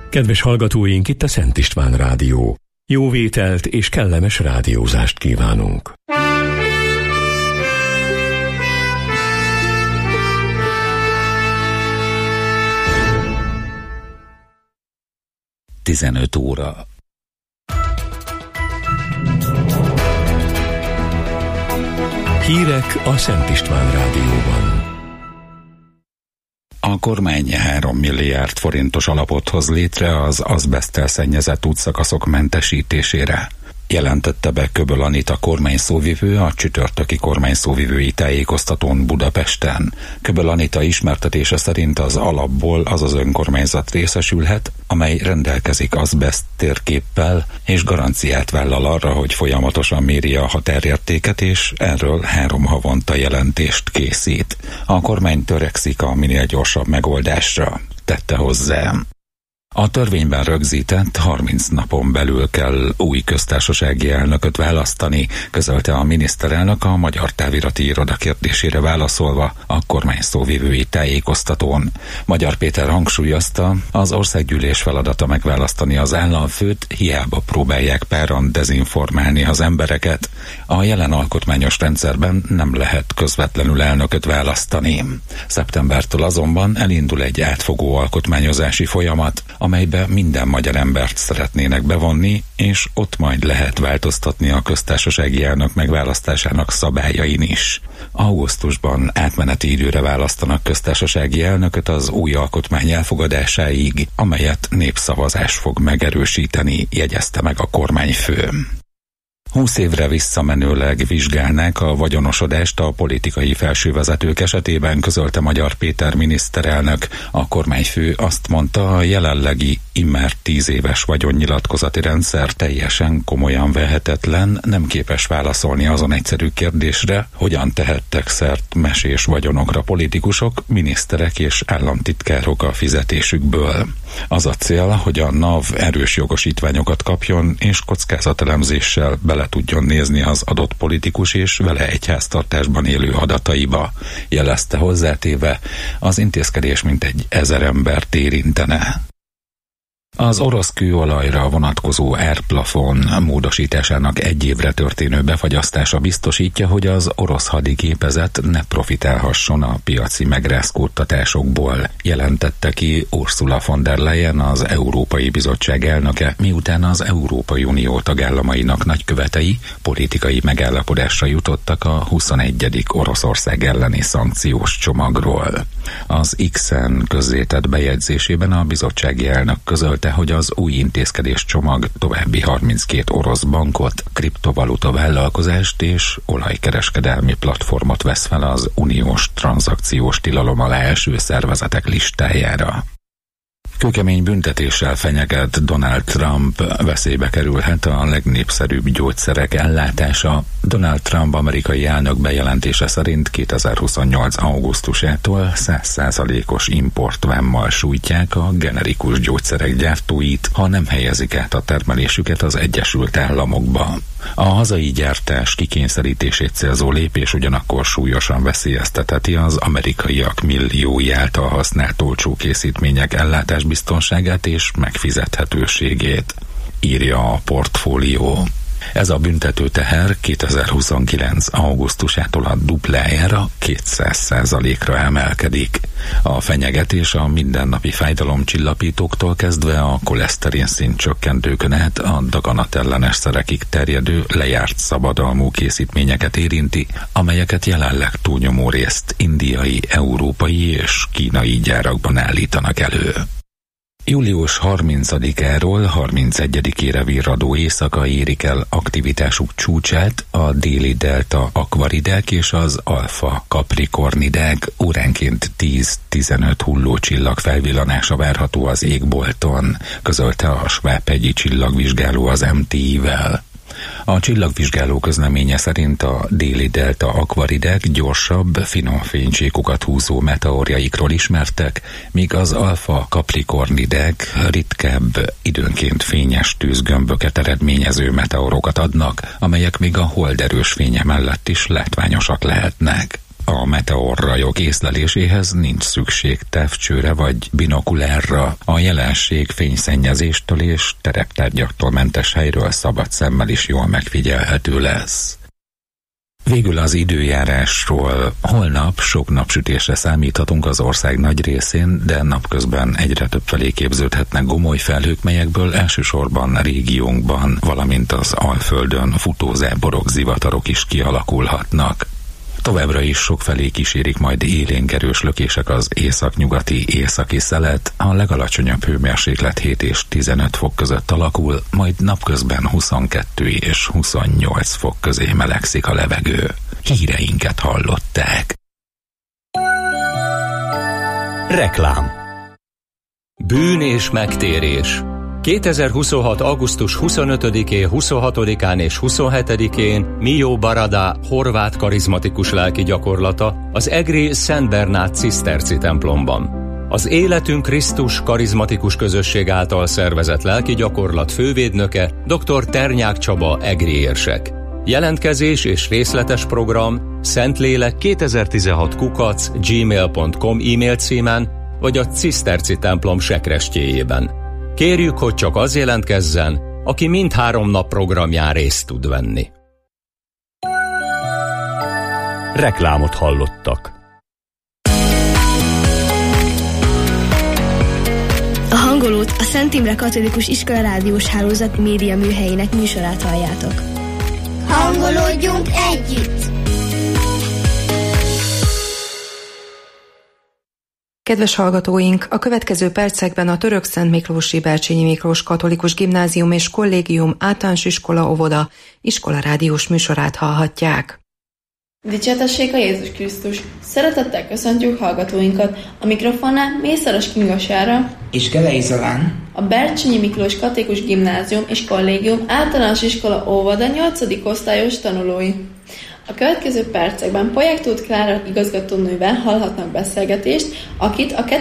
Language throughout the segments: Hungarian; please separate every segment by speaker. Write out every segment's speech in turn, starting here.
Speaker 1: Kedves hallgatóink, itt a Szent István Rádió. Jó vételt és kellemes rádiózást kívánunk.
Speaker 2: Tizenöt óra.
Speaker 1: Hírek a Szent István Rádióban.
Speaker 2: A kormány 3 milliárd forintos alapot hoz létre az azbeszttel szennyezett útszakaszok mentesítésére. Jelentette be Köböl Anita kormányszóvivő a csütörtöki kormányszóvivői tájékoztatón Budapesten. Köböl Anita ismertetése szerint az alapból az az önkormányzat részesülhet, amely rendelkezik azbeszt térképpel, és garanciát vállal arra, hogy folyamatosan méri a határértéket, és erről 3 havonta jelentést készít. A kormány törekszik a minél gyorsabb megoldásra, tette hozzá. A törvényben rögzített 30 napon belül kell új köztársasági elnököt választani, közölte a miniszterelnök a Magyar Távirati Iroda kérdésére válaszolva a kormány szóvivői tájékoztatón. Magyar Péter hangsúlyozta, az országgyűlés feladata megválasztani az államfőt, hiába próbálják páran dezinformálni az embereket. A jelen alkotmányos rendszerben nem lehet közvetlenül elnököt választani. Szeptembertől azonban elindul egy átfogó alkotmányozási folyamat, amelybe minden magyar embert szeretnének bevonni, és ott majd lehet változtatni a köztársasági elnök megválasztásának szabályain is. Augusztusban átmeneti időre választanak köztársasági elnököt az új alkotmány elfogadásáig, amelyet népszavazás fog megerősíteni, jegyezte meg a kormányfő. 20 évre visszamenőleg vizsgálnák a vagyonosodást a politikai felsővezetők esetében, közölte Magyar Péter miniszterelnök. A kormányfő azt mondta, a jelenlegi immár 10 éves vagyonnyilatkozati rendszer teljesen komolyan vehetetlen, nem képes válaszolni azon egyszerű kérdésre, hogyan tehettek szert mesés vagyonokra politikusok, miniszterek és államtitkárok a fizetésükből. Az a cél, hogy a NAV erős jogosítványokat kapjon, és kockázatelemzéssel bele tudjon nézni az adott politikus és vele egy háztartásban élő adataiba, jelezte hozzátéve, az intézkedés mintegy 1000 embert érintene. Az orosz kőolajra vonatkozó árplafon módosításának 1 évre történő befagyasztása biztosítja, hogy az orosz hadigépezet ne profitálhasson a piaci megrázkódtatásokból, jelentette ki Ursula von der Leyen, az Európai Bizottság elnöke, miután az Európai Unió tagállamainak nagykövetei politikai megállapodásra jutottak a 21. Oroszország elleni szankciós csomagról. Az X-en közzétett bejegyzésében a bizottsági elnök közölte, hogy az új intézkedés csomag további 32 orosz bankot, kriptovaluta vállalkozást és olajkereskedelmi platformot vesz fel az uniós tranzakciós tilalom alá eső szervezetek listájára. Kőkemény büntetéssel fenyeget Donald Trump, veszélybe kerülhet a legnépszerűbb gyógyszerek ellátása. Donald Trump amerikai elnök bejelentése szerint 2028. augusztusától 100%-os importvámmal sújtják a generikus gyógyszerek gyártóit, ha nem helyezik át a termelésüket az Egyesült Államokba. A hazai gyártás kikényszerítését célzó lépés ugyanakkor súlyosan veszélyeztetheti az amerikaiak milliói által használt olcsó készítmények ellátásbiztonságát és megfizethetőségét, írja a Portfólió. Ez a büntető teher 2029. augusztusától a duplájára, 200%-ra emelkedik. A fenyegetés a mindennapi fájdalomcsillapítóktól kezdve a koleszterin szint csökkentőkön át a daganatellenes szerekig terjedő lejárt szabadalmú készítményeket érinti, amelyeket jelenleg túlnyomó részt indiai, európai és kínai gyárakban állítanak elő. Július 30-áról 31-ére virradó éjszaka érik el aktivitásuk csúcsát a déli delta akvaridák és az alfa kaprikornidák, óránként 10-15 hullócsillag felvillanása várható az égbolton, közölte a Sváb-hegyi csillagvizsgáló az MTI-vel. A csillagvizsgáló közleménye szerint a déli delta akvaridák gyorsabb, finom fénycsíkokat húzó meteorjaikról ismertek, míg az alfa kaprikornidák ritkább, időnként fényes tűzgömböket eredményező meteorokat adnak, amelyek még a hold erős fénye mellett is látványosak lehetnek. A meteorrajok észleléséhez nincs szükség távcsőre vagy binokulárra, a jelenség fényszennyezéstől és tereptárgyaktól mentes helyről szabad szemmel is jól megfigyelhető lesz. Végül az időjárásról. Holnap sok napsütésre számíthatunk az ország nagy részén, de napközben egyre többfelé képződhetnek gomoly felhők, melyekből elsősorban régiónkban, valamint az Alföldön futózáporok, zivatarok is kialakulhatnak. Továbbra is sokfelé kísérik majd élénk erős lökések az északnyugati északi szelet, a legalacsonyabb hőmérséklet 7 és 15 fok között alakul, majd napközben 22 és 28 fok közé melegszik a levegő. Híreinket hallották.
Speaker 1: Reklám. Bűn és megtérés. 2026. augusztus 25-én, 26-án és 27-én Mio Barada horvát karizmatikus lelki gyakorlata az egri Szent Bernát ciszterci templomban. Az Életünk Krisztus karizmatikus közösség által szervezett lelki gyakorlat fővédnöke dr. Ternyák Csaba egri érsek. Jelentkezés és részletes program szentlélek2016@gmail.com e-mail címen vagy a ciszterci templom sekrestjéjében. Kérjük, hogy csak az jelentkezzen, aki mindhárom nap programján részt tud venni. Reklámot hallottak.
Speaker 3: A Hangolót, a Szent Imre Katolikus Iskola rádiós hálózat média műhelyének műsorát halljátok.
Speaker 4: Hangolódjunk együtt!
Speaker 5: Kedves hallgatóink, a következő percekben a Török Szent Miklósi Bercsényi Miklós Katolikus Gimnázium és Kollégium általános iskola óvoda iskola rádiós műsorát hallhatják.
Speaker 6: Dicsértessék a Jézus Krisztus! Szeretettel köszöntjük hallgatóinkat! A mikrofonnál Mészáros Kinga Sára
Speaker 7: és Gelei Zolán,
Speaker 6: a Bercsényi Miklós Katolikus Gimnázium és Kollégium általános iskola óvoda 8. osztályos tanulói. A következő percekben Polyák Tóth Klára igazgatónővel hallhatnak beszélgetést, akit a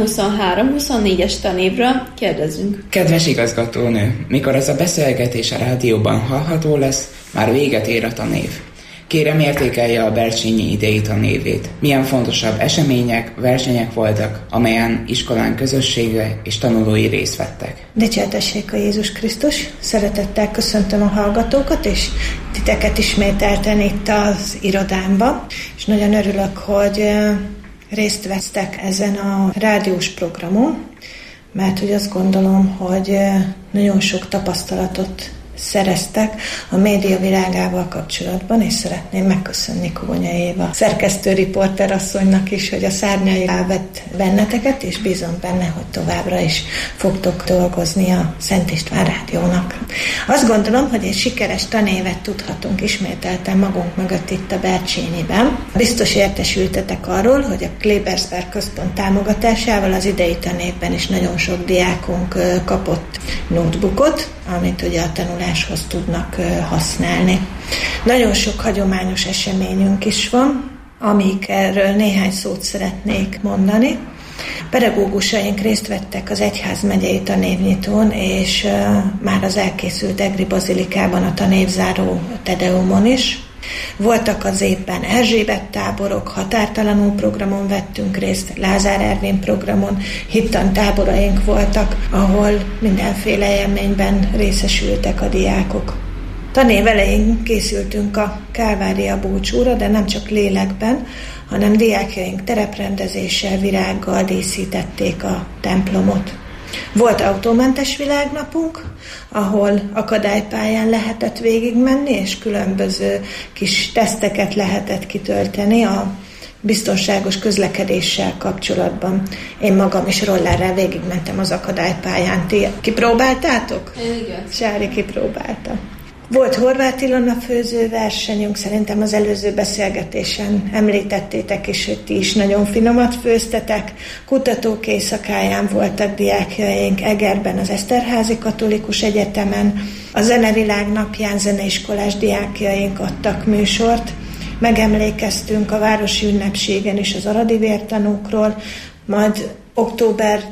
Speaker 6: 2023-24-es tanévről kérdezünk.
Speaker 7: Kedves igazgatónő, mikor ez a beszélgetés a rádióban hallható lesz, már véget ér a tanév. Kérem, értékelje a Bercsényi idei tanévét. Milyen fontosabb események, versenyek voltak, amelyen iskolán közössége és tanulói részt vettek.
Speaker 8: Dicsértessék a Jézus Krisztus! Szeretettel köszöntöm a hallgatókat, és titeket ismételten itt az irodámban, és nagyon örülök, hogy részt vesztek ezen a rádiós programon, mert hogy azt gondolom, hogy nagyon sok tapasztalatot szereztek a média világával kapcsolatban, és szeretném megköszönni Kónya Éva szerkesztő riporter asszonynak is, hogy a szárnyai vett benneteket, és bízom benne, hogy továbbra is fogtok dolgozni a Szent István Rádiónak. Azt gondolom, hogy egy sikeres tanévet tudhatunk ismételten magunk mögött itt a Bercsényiben. Biztos értesültetek arról, hogy a Klebersberg Központ támogatásával az idei tanévben is nagyon sok diákunk kapott notebookot, amit ugye a tanuláshoz tudnak használni. Nagyon sok hagyományos eseményünk is van, amikről néhány szót szeretnék mondani. Pedagógusaink részt vettek az egyházmegyei tanévnyitón, és már az elkészült Egri Bazilikában a tanévzáró Tedeumon is. Voltak az évben Erzsébet táborok, határtalanul programon vettünk részt, Lázár Ervin programon, hittan táboraink voltak, ahol mindenféle élményben részesültek a diákok. Tanév elején készültünk a Kálvária búcsúra, de nem csak lélekben, hanem diákjaink tereprendezéssel, virággal díszítették a templomot. Volt autómentes világnapunk, ahol akadálypályán lehetett végigmenni, és különböző kis teszteket lehetett kitölteni a biztonságos közlekedéssel kapcsolatban. Én magam is rollerrel végigmentem az akadálypályán. Ti kipróbáltátok?
Speaker 6: Igen.
Speaker 8: Sári kipróbálta. Volt Horváth Ilona főzőversenyünk, szerintem az előző beszélgetésen említettétek is, hogy ti is nagyon finomat főztetek. Kutatók éjszakáján voltak diákjaink Egerben, az Eszterházi Katolikus Egyetemen. A Zenevilág napján zeneiskolás diákjaink adtak műsort. Megemlékeztünk a városi ünnepségen is az aradi vértanúkról, majd október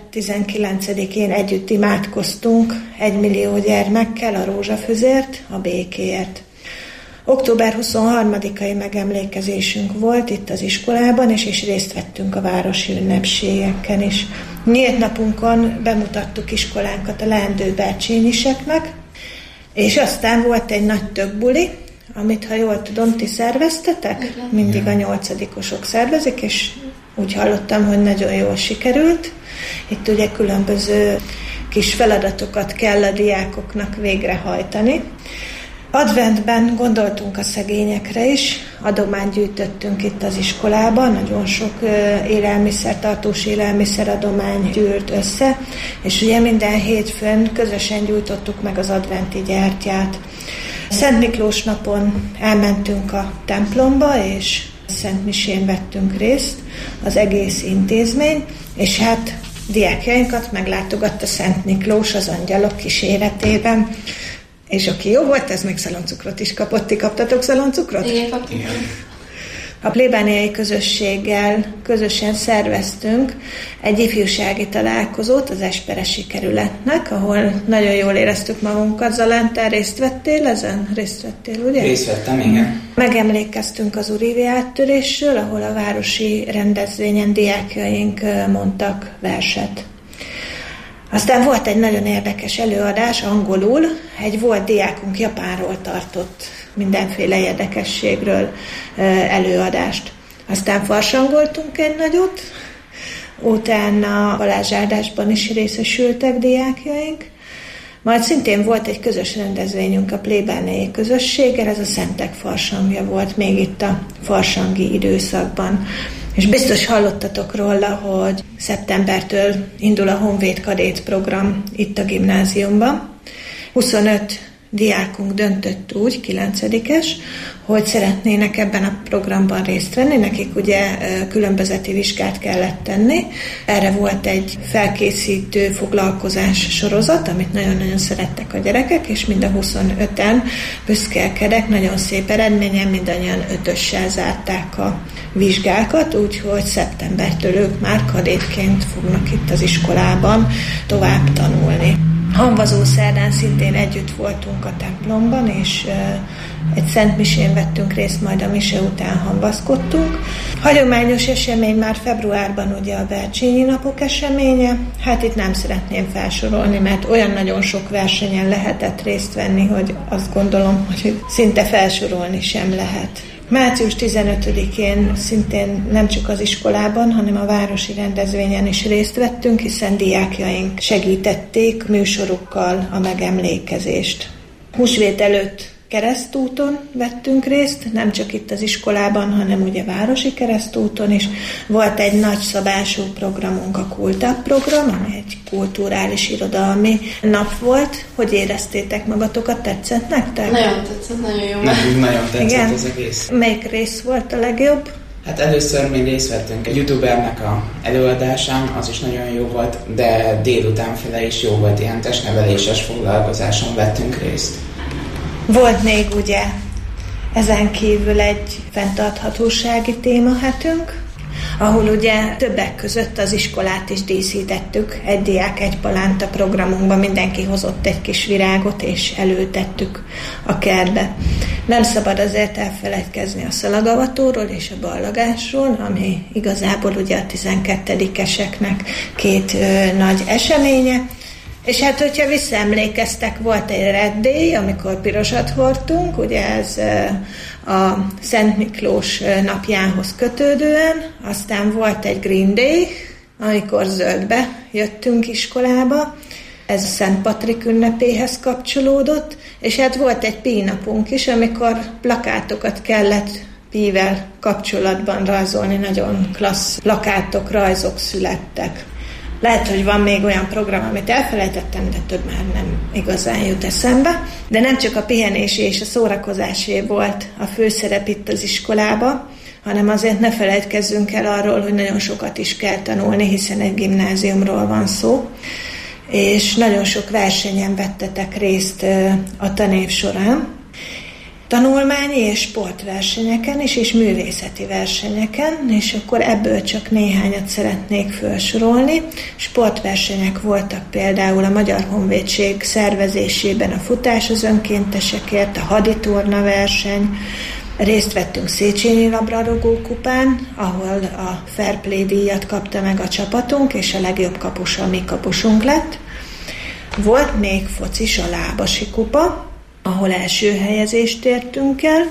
Speaker 8: 19-én együtt imádkoztunk 1 millió gyermekkel a rózsafüzért, a békéért. Október 23-ai megemlékezésünk volt itt az iskolában, és részt vettünk a városi ünnepségeken is. Nyílt napunkon bemutattuk iskolánkat a leendő bercsényiseknek, és aztán volt egy nagy többuli, amit, ha jól tudom, ti szerveztetek? Mindig a 8-osok szervezik, és úgy hallottam, hogy nagyon jól sikerült. Itt ugye különböző kis feladatokat kell a diákoknak végrehajtani. Adventben gondoltunk a szegényekre is, adományt gyűjtöttünk itt az iskolában, nagyon sok tartós élelmiszeradomány gyűlt össze, és ugye minden hétfőn közösen gyújtottuk meg az adventi gyertyát. Szent Miklós napon elmentünk a templomba, és Szent Misén vettünk részt, az egész intézmény, és hát diákjainkat meglátogatta Szent Miklós az angyalok kíséretében, és aki jó volt, ez még szaloncukrot is kapott. Ti kaptatok szaloncukrot?
Speaker 6: Igen, kaptunk.
Speaker 8: A plébániai közösséggel közösen szerveztünk egy ifjúsági találkozót az Esperesi kerületnek, ahol nagyon jól éreztük magunkat. Zalán, részt vettél ezen? Részt vettél, ugye?
Speaker 7: Részt vettem, igen.
Speaker 8: Megemlékeztünk az újévi áttörésről, ahol a városi rendezvényen diákjaink mondtak verset. Aztán volt egy nagyon érdekes előadás angolul, egy volt diákunk Japánról tartott mindenféle érdekességről előadást. Aztán farsangoltunk egy nagyot, utána balázsáldásban is részesültek diákjaink, majd szintén volt egy közös rendezvényünk a plébániai közösséggel, ez a Szentek farsangja volt még itt a farsangi időszakban. És biztos hallottatok róla, hogy szeptembertől indul a Honvéd Kadét program itt a gimnáziumban. 25 diákunk döntött úgy, 9-es, hogy szeretnének ebben a programban részt venni. Nekik ugye különbözeti vizsgát kellett tenni. Erre volt egy felkészítő foglalkozás sorozat, amit nagyon-nagyon szerettek a gyerekek, és mind a 25-en büszkélkedek, nagyon szép eredményen, mindannyian 5-össel zárták a vizsgákat, úgyhogy szeptembertől ők már kadétként fognak itt az iskolában tovább tanulni. Hamvazó szerdán szintén együtt voltunk a templomban, és egy Szent Misén vettünk részt, majd a mise után hamvaszkodtunk. Hagyományos esemény már februárban ugye a Bercsényi napok eseménye. Hát itt nem szeretném felsorolni, mert olyan nagyon sok versenyen lehetett részt venni, hogy azt gondolom, hogy szinte felsorolni sem lehet. Március 15-én szintén nem csak az iskolában, hanem a városi rendezvényen is részt vettünk, hiszen diákjaink segítették műsorukkal a megemlékezést. Húsvét előtt keresztúton vettünk részt, nem csak itt az iskolában, hanem ugye városi keresztúton is. Volt egy nagyszabású programunk, a Kultap program, ami egy kulturális irodalmi nap volt. Hogy éreztétek magatokat? Tetszett nektek?
Speaker 6: Nagyon tetszett, nagyon jó.
Speaker 7: Nekünk nagyon tetszett. Igen. Az egész.
Speaker 8: Melyik rész volt a legjobb?
Speaker 7: Hát először mi részt vettünk egy youtubernek a előadásán, az is nagyon jó volt, de délután fele is jó volt, ilyen testneveléses foglalkozáson vettünk részt.
Speaker 8: Volt még ugye ezen kívül egy fenntarthatósági témahetünk, ahol ugye többek között az iskolát is díszítettük. Egy diák, egy palánta programunkban mindenki hozott egy kis virágot, és előtettük a kertbe. Nem szabad azért elfeledkezni a szalagavatóról és a ballagásról, ami igazából ugye a 12-eseknek két nagy eseménye. És hát, hogyha visszaemlékeztek, volt egy Red Day, amikor pirosat hordtunk, ugye ez a Szent Miklós napjához kötődően, aztán volt egy Green Day, amikor zöldbe jöttünk iskolába, ez a Szent Patrik ünnepéhez kapcsolódott, és hát volt egy Pi napunk is, amikor plakátokat kellett Pivel kapcsolatban rajzolni, nagyon klassz plakátok, rajzok születtek. Lehet, hogy van még olyan program, amit elfelejtettem, de több már nem igazán jut eszembe. De nem csak a pihenésé és a szórakozásé volt a főszerep itt az iskolába, hanem azért ne felejtkezzünk el arról, hogy nagyon sokat is kell tanulni, hiszen egy gimnáziumról van szó. És nagyon sok versenyen vettetek részt a tanév során. tanulmányi és sportversenyeken is, és művészeti versenyeken, és akkor ebből csak néhányat szeretnék felsorolni. Sportversenyek voltak például a Magyar Honvédség szervezésében a futás az önkéntesekért, a haditorna verseny, részt vettünk Széchenyi labdarúgó kupán, ahol a Fair Play díjat kapta meg a csapatunk, és a legjobb kapus a mi kapusunk lett. Volt még focis, a Lábasi kupa, ahol első helyezést értünk el.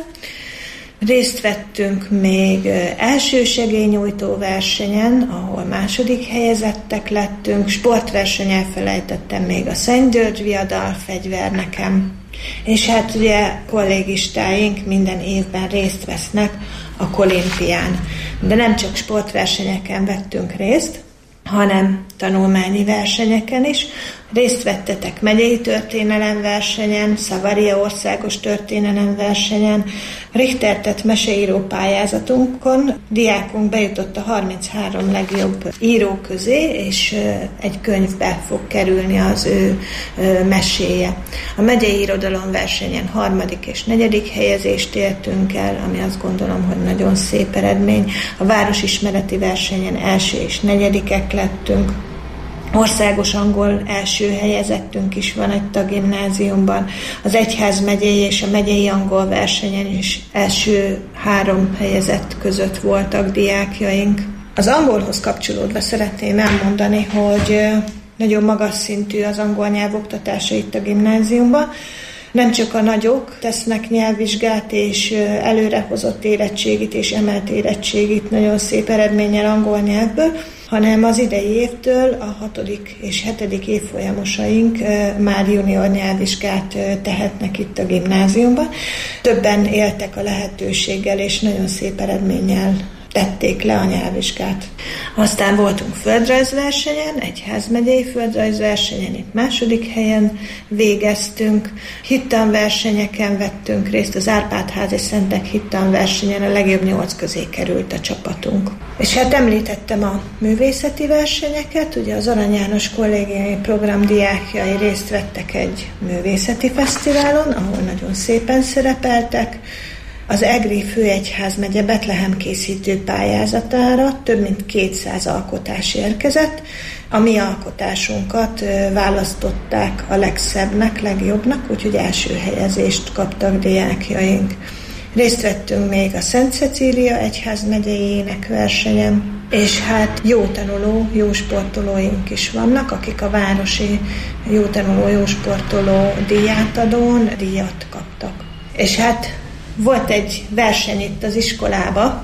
Speaker 8: Részt vettünk még elsősegélynyújtó versenyen, ahol második helyezettek lettünk. Sportverseny elfelejtettem még a Szent György viadal fegyver nekem. És hát ugye kollégistáink minden évben részt vesznek a Kolimpián. De nem csak sportversenyeken vettünk részt, hanem tanulmányi versenyeken is. Részt vettetek megyei történelemversenyen, Szavaria országos történelemversenyen, Richter-tett meseíró pályázatunkon. Diákunk bejutott a 33 legjobb író közé, és egy könyvbe fog kerülni az ő meséje. A megyei irodalomversenyen 3. és 4. helyezést értünk el, ami azt gondolom, hogy nagyon szép eredmény. A városismereti versenyen 1. és 4. lettünk. Országos angol első helyezettünk is van itt a gimnáziumban. Az egyházmegyei és a megyei angol versenyen is első 3 helyezett között voltak diákjaink. Az angolhoz kapcsolódva szeretném elmondani, hogy nagyon magas szintű az angol nyelv oktatása itt a gimnáziumban. Nem csak a nagyok tesznek nyelvvizsgát és előrehozott érettségit és emelt érettségit nagyon szép eredménnyel angol nyelvből, hanem az idei évtől a 6. és 7. évfolyamosaink már junior nyelvvizsgát tehetnek itt a gimnáziumban. Többen éltek a lehetőséggel, és nagyon szép eredménnyel tették le a nyelvvizsgát. Aztán voltunk földrajzversenyen, egyházmegyei földrajzversenyen, itt 2. helyen végeztünk. Hittanversenyeken vettünk részt, az Árpád-ház és Szentek hittanversenyen a legjobb 8 közé került a csapatunk. És hát említettem a művészeti versenyeket, ugye az Arany János kollégiumi program diákjai részt vettek egy művészeti fesztiválon, ahol nagyon szépen szerepeltek. Az Egri főegyházmegye Betlehem készítő pályázatára több mint 200 alkotás érkezett. A mi alkotásunkat választották a legszebbnek, legjobbnak, úgyhogy első helyezést kaptak diákjaink. Részt vettünk még a Szent Cecília egyházmegyei énekversenyen, és hát jó tanuló, jó sportolóink is vannak, akik a városi jó tanuló, jó sportoló díjátadón díjat kaptak. És hát volt egy verseny itt az iskolába,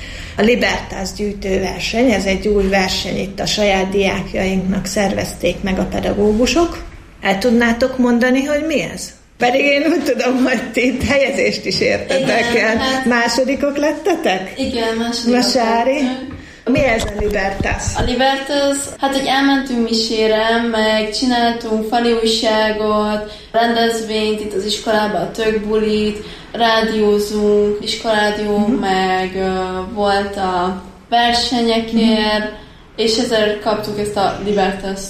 Speaker 8: a Libertas gyűjtőverseny, ez egy új verseny, itt a saját diákjainknak szervezték meg a pedagógusok. El tudnátok mondani, hogy mi ez? Pedig én úgy tudom, hogy ti itt helyezést is értetek el. Hát másodikok lettetek?
Speaker 6: Igen, másodikok.
Speaker 8: Masári? Mi ez a Libertas?
Speaker 6: A Libertas, hát hogy elmentünk misére, meg csináltunk fali újságot, rendezvényt itt az iskolában, a tökbulit, rádiózunk, iskoládió, meg volt a versenyekért, és ezzel kaptuk ezt a Libertas-t.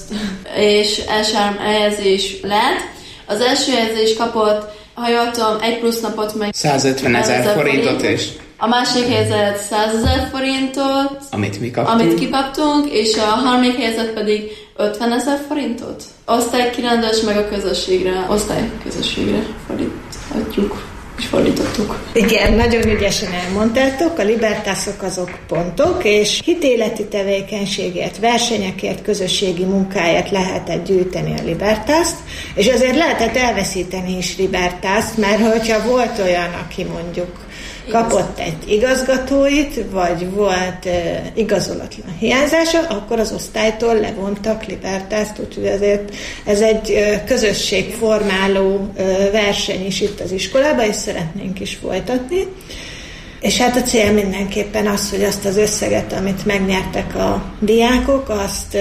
Speaker 6: És első 3 helyezés lett. Az első helyezés kapott, ha jól tudom, 1 plusz napot meg
Speaker 7: 150 000 forintot is.
Speaker 6: A másik helyezett 100 000 forintot,
Speaker 7: amit mi kaptunk.
Speaker 6: Amit kikaptunk, és a harmadik helyezett pedig 50 000 forintot. Osztálykirendes meg a osztályközösségre fordíthatjuk. És fordítottuk.
Speaker 8: Igen, nagyon ügyesen elmondtátok, a libertások azok pontok, és hitéleti tevékenységért, versenyekért, közösségi munkáért lehetett gyűjteni a libertászt, és azért lehetett elveszíteni is libertászt, mert hogyha volt olyan, aki mondjuk kapott egy igazgatóit, vagy volt igazolatlan hiányzása, akkor az osztálytól levontak libertást, úgyhogy ezért ez egy közösségformáló verseny is itt az iskolában, és szeretnénk is folytatni. És hát a cél mindenképpen az, hogy azt az összeget, amit megnyertek a diákok, azt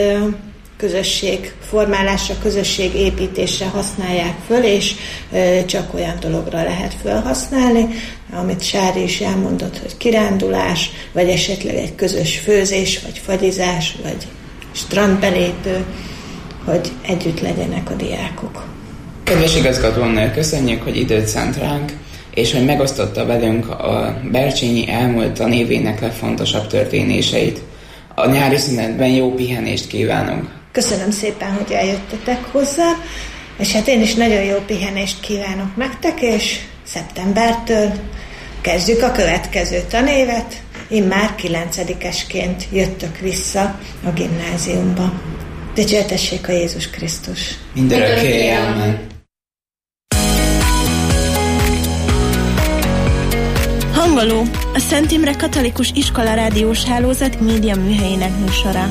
Speaker 8: közösségformálásra, közösségépítésre használják föl, és csak olyan dologra lehet felhasználni, amit Sári is elmondott, hogy kirándulás, vagy esetleg egy közös főzés, vagy fagyizás, vagy strandbelépő, hogy együtt legyenek a diákok.
Speaker 7: Kedves igazgatónő, köszönjük, hogy időt szánt ránk, és hogy megosztotta velünk a Bercsényi elmúlt tanévének legfontosabb történéseit. A nyári szünetben jó pihenést kívánunk!
Speaker 8: Köszönöm szépen, hogy eljöttetek hozzá, és hát én is nagyon jó pihenést kívánok nektek, és szeptembertől kezdjük a következő tanévet. Immár 9-esként jöttök vissza a gimnáziumba. Dicsértessék a Jézus Krisztus!
Speaker 7: Mindörökké, amen!
Speaker 3: Hangoló, a Szent Imre Katolikus Iskola Rádiós Hálózat média műhelyének műsora.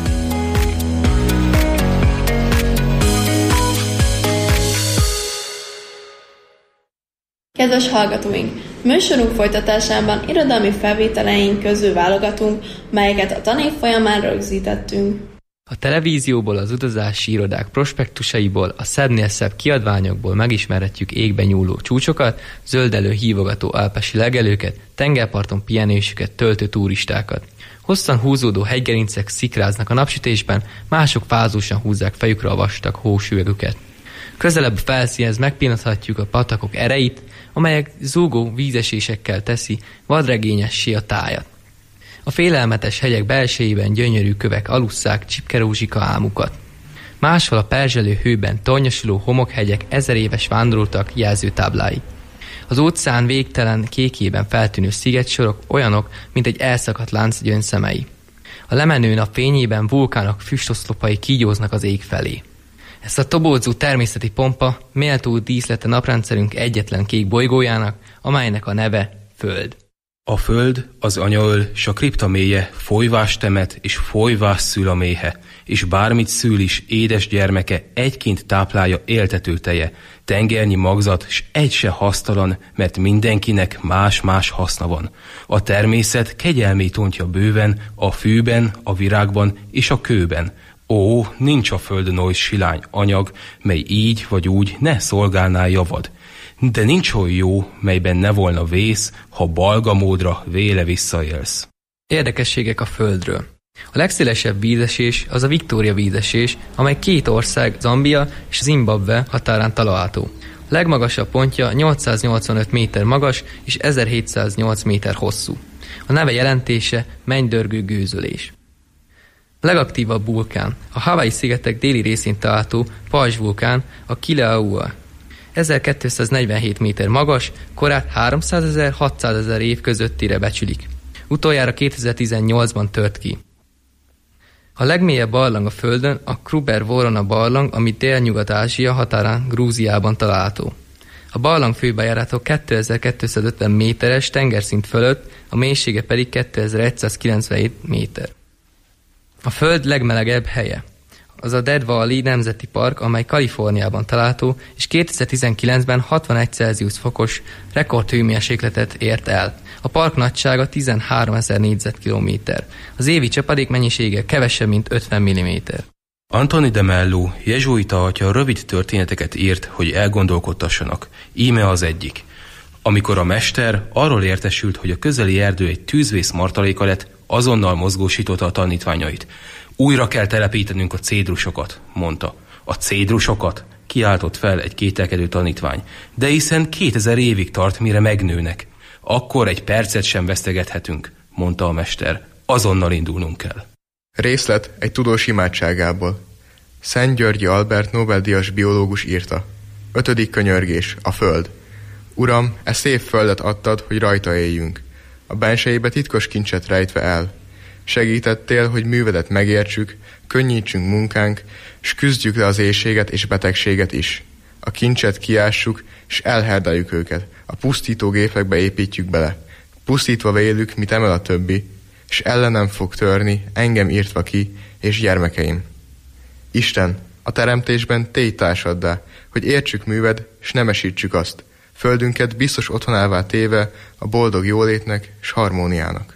Speaker 6: Kedves hallgatóink! Műsorunk folytatásában irodalmi felvételeink közül válogatunk, melyeket a tanév folyamán rögzítettünk.
Speaker 9: A televízióból, az utazási irodák prospektusaiból, a szebbnél szebb kiadványokból megismerhetjük égbe nyúló csúcsokat, zöldelő hívogató alpesi legelőket, tengerparton pihenésüket töltő turistákat. Hosszan húzódó hegygerincek szikráznak a napsütésben, mások fázósan húzzák fejükre a vastag hósüvegüket. Közelebb felszínhez megpillanthatjuk a patakok erejét, amelyek zúgó vízesésekkel teszi vadregényessé a tájat. A félelmetes hegyek belsejében gyönyörű kövek alusszák csipkerózsika álmukat. Máshol a perzselő hőben tornyosuló homokhegyek 1000 éves vándoroltak jelzőtáblái. Az óceán végtelen kékében feltűnő szigetsorok olyanok, mint egy elszakadt lánc gyöngyszemei. A lemenő nap fényében vulkánok füstoszlopai kígyóznak az ég felé. Ezt a tobódzó természeti pompa méltó díszlete naprendszerünk egyetlen kék bolygójának, amelynek a neve Föld.
Speaker 10: A föld, az anyaöl, s a kripta mélye, folyvás temet, és folyvás szül a méhe, és bármit szül is, édes gyermeke, egyként táplálja éltető teje, tengernyi magzat, s egy se hasztalan, mert mindenkinek más-más haszna van. A természet kegyelmét ontja bőven, a fűben, a virágban és a kőben. Ó, nincs a földön oly silány anyag, mely így vagy úgy ne szolgálná javad. De nincs oly jó, melyben ne volna vész, ha balga módra véle visszaélsz.
Speaker 9: Érdekességek a Földről. A legszélesebb vízesés az a Victoria vízesés, amely két ország, Zambia és Zimbabwe határán található. A legmagasabb pontja 885 méter magas és 1708 méter hosszú. A neve jelentése mennydörgő gőzölés. A legaktívabb vulkán, a Hawaii-szigetek déli részén található pajzsvulkán, a Kilauea. 1247 méter magas, korát 300 000 - 600 000 év közöttire becsülik. Utoljára 2018-ban tört ki. A legmélyebb barlang a Földön a Kruber-Vorona barlang, ami Délnyugat-Ázsia határán Grúziában található. A barlang főbejárata 2250 méteres tengerszint fölött, a mélysége pedig 2197 méter. A Föld legmelegebb helye az a Death Valley Nemzeti Park, amely Kaliforniában található, és 2019-ben 61 Celsius fokos rekordhőmérsékletet ért el. A park nagysága 13 000 négyzetkilométer. Az évi csapadék mennyisége kevesebb, mint 50 mm.
Speaker 10: Antoni de Mello, jezsuita atya rövid történeteket írt, hogy elgondolkodtassanak. Íme az egyik. Amikor a mester arról értesült, hogy a közeli erdő egy tűzvész martaléka lett, azonnal mozgósította a tanítványait. Újra kell telepítenünk a cédrusokat, mondta. A cédrusokat? Kiáltott fel egy kételkedő tanítvány. De hiszen 2000 évig tart, mire megnőnek. Akkor egy percet sem vesztegethetünk, mondta a mester. Azonnal indulnunk kell.
Speaker 11: Részlet egy tudós imádságából. Szent Györgyi Albert Nobel-díjas biológus írta. 5. könyörgés, a Föld. Uram, e szép földet adtad, hogy rajta éljünk. A bensejébe titkos kincset rejtve el. Segítettél, hogy művedet megértsük, könnyítsünk munkánk, s küzdjük le az éhséget és betegséget is. A kincset kiássuk, s elherdeljük őket. A pusztító gépekbe építjük bele. Pusztítva vélük, mit emel a többi, s ellenem fog törni, engem írtva ki, és gyermekeim. Isten, a teremtésben tégy társaddá, hogy értsük műved, s nemesítsük azt. Földünket biztos otthonává téve a boldog jólétnek s harmóniának.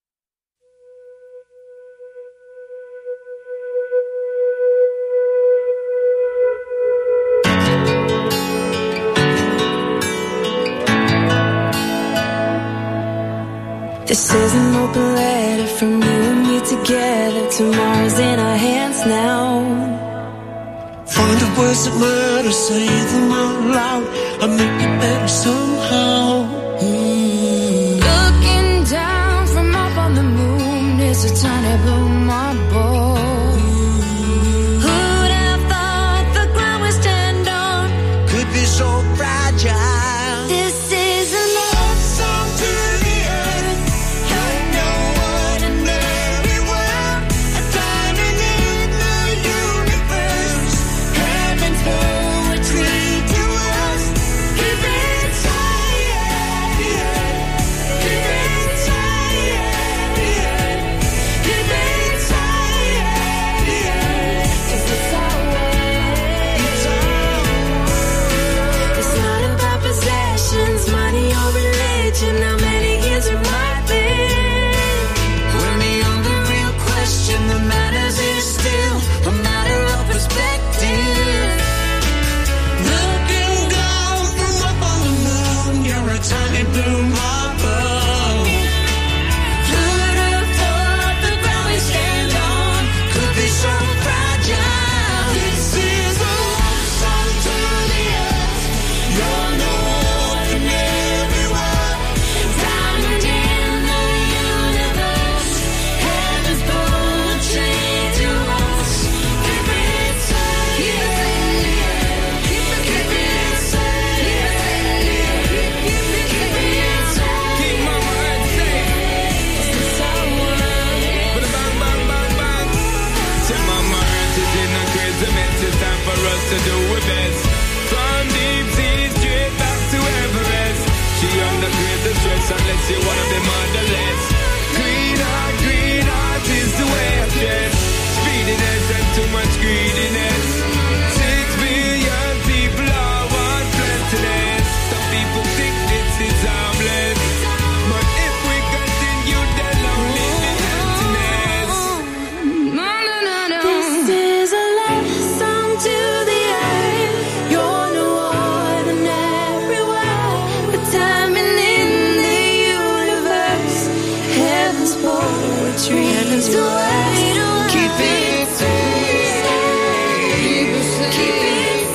Speaker 12: This is an open letter from you and me together. Tomorrow's in our hands now.
Speaker 13: Find the words that matter, say them out loud. I'll make it better somehow.
Speaker 12: just a tiny blue marble. Who'd have thought the ground would stand on
Speaker 13: could be so fragile.
Speaker 12: This is a love song to the earth. You're no ordinary world, a diamond in the universe, heaven's poetry to us. Keep it tight, keep it tight, keep it tight, 'cause it's our world. It's not about possessions, money or religion, how many years it might live. When the only real question that matters is still a matter of perspective.
Speaker 13: Looking down from up on the moon, you're a tiny blue marble.
Speaker 12: Who'd have thought the ground we stand on
Speaker 13: Could be so fragile. This is a love song to the earth. You're no ordinary world.
Speaker 12: diamond in the universe, heaven's poetry to us. Keep it tight, keep it tight, keep it tight.
Speaker 10: Keep my heart safe.
Speaker 12: It's our world.
Speaker 10: Bang, bang, bang, bang. Say mama earth is in a crazy mess. It's time for us to do our best. From deep sea straight back to Everest. She under great stress unless you wanna be motherless. Green heart is the way I dress. Speediness and too much greediness. 6 billion people all want plentiness. Some people think this is harmless, but if we continue, then only the emptiness.
Speaker 12: No, no, no, no. This is a love song to the earth. You're no ordinary world, a diamond in the universe, heaven's poetry to us. Keep it safe, keep it safe, keep it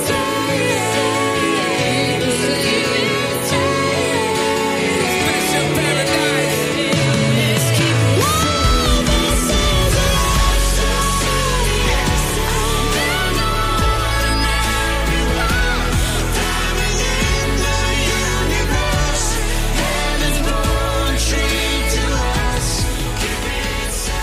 Speaker 12: safe, keep it safe.
Speaker 10: Special paradise.
Speaker 12: Keep it safe. This is a love song to the earth. You're no ordinary world, diamond in the universe, heaven's poetry to us. Keep it safe.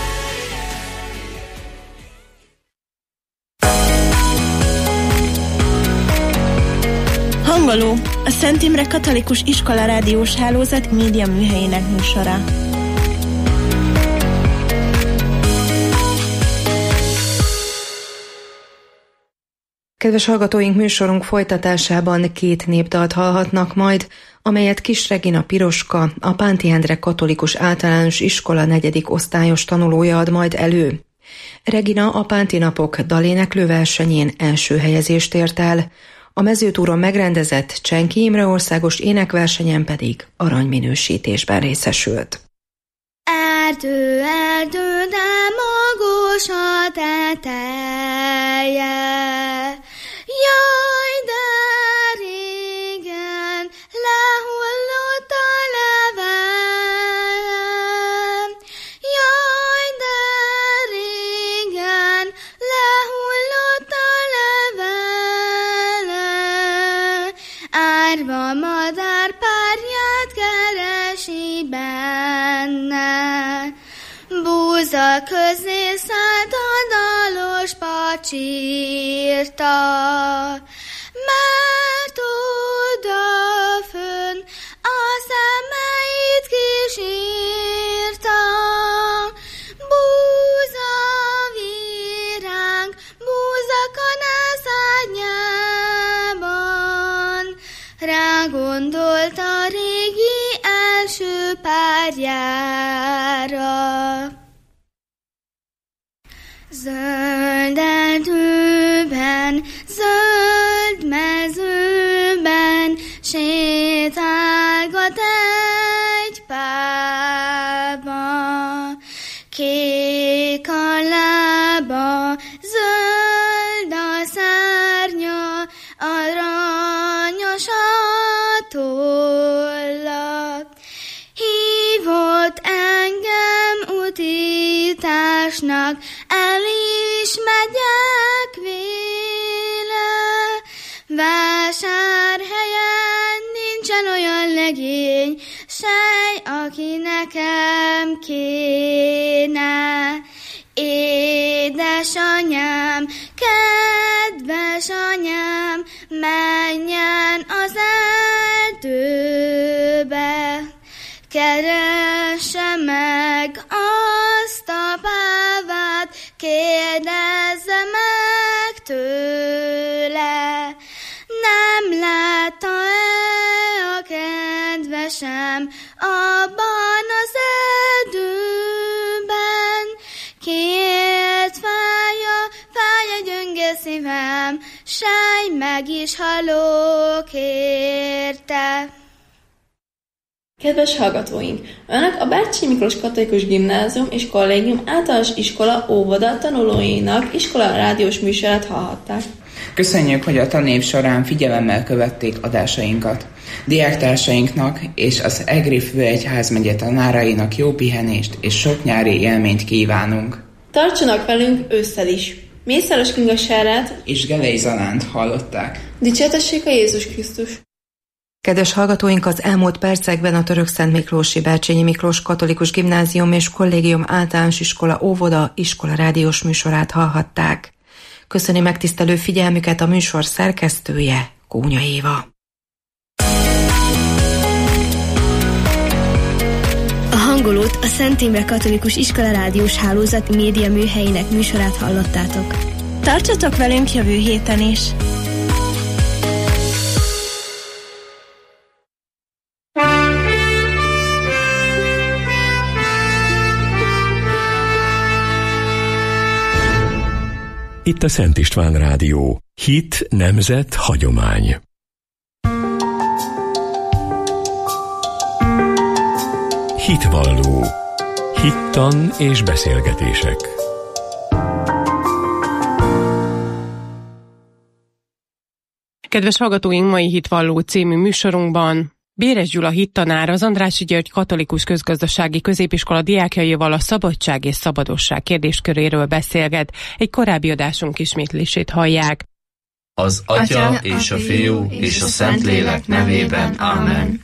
Speaker 14: Hangoló, a Szent Imre Katolikus Iskola Rádiós Hálózat média műhelyének műsora.
Speaker 5: Kedves hallgatóink, műsorunk folytatásában 2 népdalt hallhatnak majd, amelyet Kis Regina Piroska, a Pánti Endre Katolikus Általános Iskola 4. osztályos tanulója ad majd elő. Regina a Pánti Napok daléneklő versenyén első helyezést ért el, a Mezőtúron megrendezett Csenki Imre országos énekversenyen pedig aranyminősítésben részesült.
Speaker 4: Erdő, erdő, de magos a teteje. Jaj, de régen lehullott a levelem. Jaj, de régen lehullott a levelem. Árva madár párját keresi benne. Búza közé szállt a dalos pacsírta, mert odafönn a szemeit kísírta. Búza viránk, búza kanász ágyában, rágondolt a régi első párjára. Zöld erdőben, zöld mezőben sétálgat egy pápa. Kék a lába, zöld a szárnya, aranyos a tolla. Hívott engem úti el is megyek véle. Vásárhelyen nincsen olyan legény, sej, aki nekem kéne. Édesanyám, kedves anyám, menjen az erdőbe, keresse meg azt a bávát, kérdezze meg tőle. Nem látta-e a kedvesem abban az erdőben? Kiért fáj a gyönge szívem, sej, meg is halok érte.
Speaker 6: Kedves hallgatóink! Önök a Bercsényi Miklós Katolikus Gimnázium és Kollégium Általános Iskola óvoda tanulóinak iskola rádiós műsorát hallhatták.
Speaker 7: Köszönjük, hogy a tanév során figyelemmel követték adásainkat. Diáktársainknak és az Egri Főegyházmegye tanárainak jó pihenést és sok nyári élményt kívánunk.
Speaker 6: Tartsanak velünk ősszel is! Mészáros Kinga Sárát
Speaker 7: és Gelei Zalánt hallották.
Speaker 6: Dicsértessék a Jézus Krisztus!
Speaker 5: Kedves hallgatóink, az elmúlt percekben a Törökszent Miklósi Bercsényi Miklós Katolikus Gimnázium és Kollégium Általános Iskola óvoda iskola rádiós műsorát hallhatták. Köszöni megtisztelő figyelmüket a műsor szerkesztője, Kónya Éva.
Speaker 3: A hangolót a Szent Imre Katolikus Iskola rádiós hálózat média műhelyének műsorát hallottátok.
Speaker 14: Tartsatok velünk jövő héten is!
Speaker 15: Itt a Szent István Rádió. Hit, nemzet, hagyomány. Hitvalló. Hittan és beszélgetések.
Speaker 16: Kedves hallgatóink, mai Hitvalló című műsorunkban Béres Gyula hittanár az Andrássy György Katolikus Közgazdasági Középiskola diákjaival a szabadság és szabadosság kérdésköréről beszélget. Egy korábbi adásunk ismétlését hallják.
Speaker 17: Az Atya és a Fiú és a Szentlélek nevében. Amen.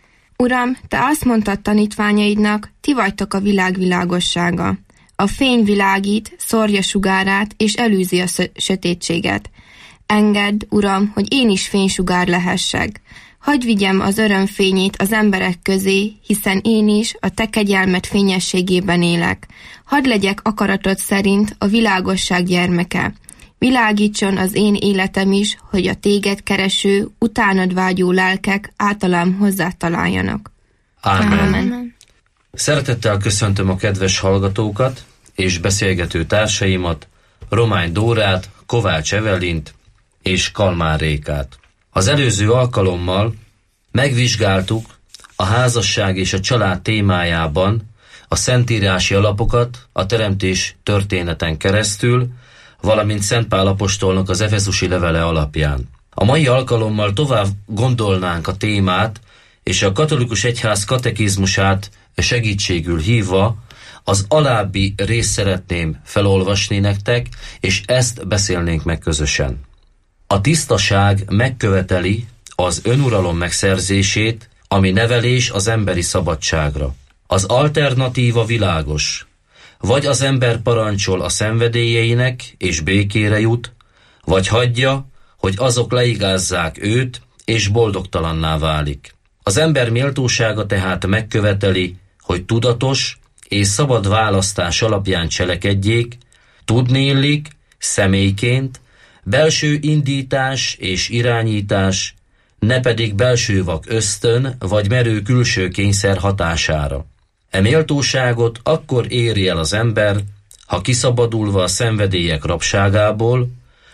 Speaker 18: Uram, Te azt mondtad tanítványaidnak, ti vagytok a világ világossága. A fény világít, szórja sugárát és elűzi a sötétséget. Engedd, Uram, hogy én is fénysugár lehessek. Hadd vigyem az örömfényét az emberek közé, hiszen én is a Te kegyelmed fényességében élek. Hadd legyek akaratod szerint a világosság gyermeke. Világítson az én életem is, hogy a Téged kereső, utánad vágyó lelkek általam hozzá találjanak.
Speaker 17: Amen. Amen. Szeretettel köszöntöm a kedves hallgatókat és beszélgető társaimat, Romány Dórát, Kovács Evelint és Kalmár Rékát. Az előző alkalommal megvizsgáltuk a házasság és a család témájában a szentírási alapokat a teremtés történeten keresztül, valamint Szent Pál apostolnak az efezusi levele alapján. A mai alkalommal tovább gondolnánk a témát, és a katolikus egyház katekizmusát segítségül hívva az alábbi részt szeretném felolvasni nektek, és ezt beszélnénk meg közösen. A tisztaság megköveteli az önuralom megszerzését, ami nevelés az emberi szabadságra. Az alternatíva világos. Vagy az ember parancsol a szenvedélyeinek és békére jut, vagy hagyja, hogy azok leigázzák őt, és boldogtalanná válik. Az ember méltósága tehát megköveteli, hogy tudatos és szabad választás alapján cselekedjék, tudniillik, személyként, belső indítás és irányítás, ne pedig belső vak ösztön vagy merő külső kényszer hatására. E méltóságot akkor éri el az ember, ha kiszabadulva a szenvedélyek rabságából,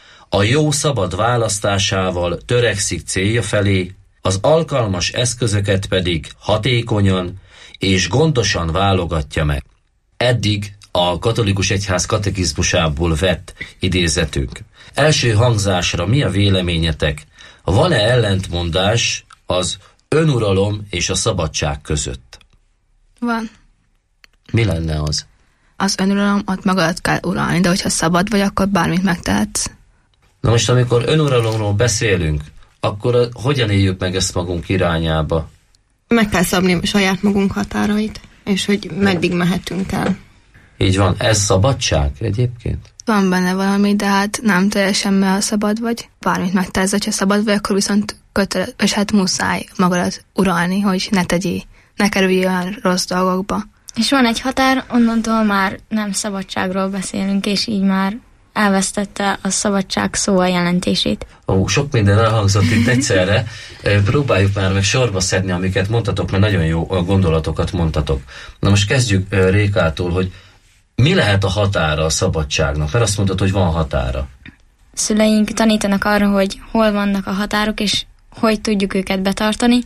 Speaker 17: a jó szabad választásával törekszik célja felé, az alkalmas eszközöket pedig hatékonyan és gondosan válogatja meg. Eddig a katolikus egyház katekizmusából vett idézetünk. Első hangzásra mi a véleményetek? Van-e ellentmondás az önuralom és a szabadság között?
Speaker 4: Van.
Speaker 17: Mi lenne az?
Speaker 19: az önuralom, ott magadat kell uralni, de hogyha szabad vagy, akkor bármit megtehetsz.
Speaker 17: Na most, amikor önuralomról beszélünk, akkor hogyan éljük meg ezt magunk irányába?
Speaker 6: Meg kell szabni saját magunk határait, és hogy meddig mehetünk el.
Speaker 17: Így van, ez szabadság egyébként?
Speaker 19: Van benne valami, de hát nem teljesen, mert szabad vagy. Bármit megtehetsz, hogyha szabad vagy, akkor viszont és hát muszáj magadat uralni, hogy ne tegyél, ne kerülj olyan rossz dolgokba.
Speaker 20: És van egy határ, onnantól már nem szabadságról beszélünk, és így már elvesztette a szabadság szó a jelentését.
Speaker 17: Sok minden elhangzott itt egyszerre. Próbáljuk már meg sorba szedni, amiket mondtatok, mert nagyon jó gondolatokat mondtatok. Na most kezdjük Rékától, hogy mi lehet a határa a szabadságnak? Mert azt mondtad, hogy van határa.
Speaker 20: Szüleink tanítanak arra, hogy hol vannak a határok, és hogy tudjuk őket betartani,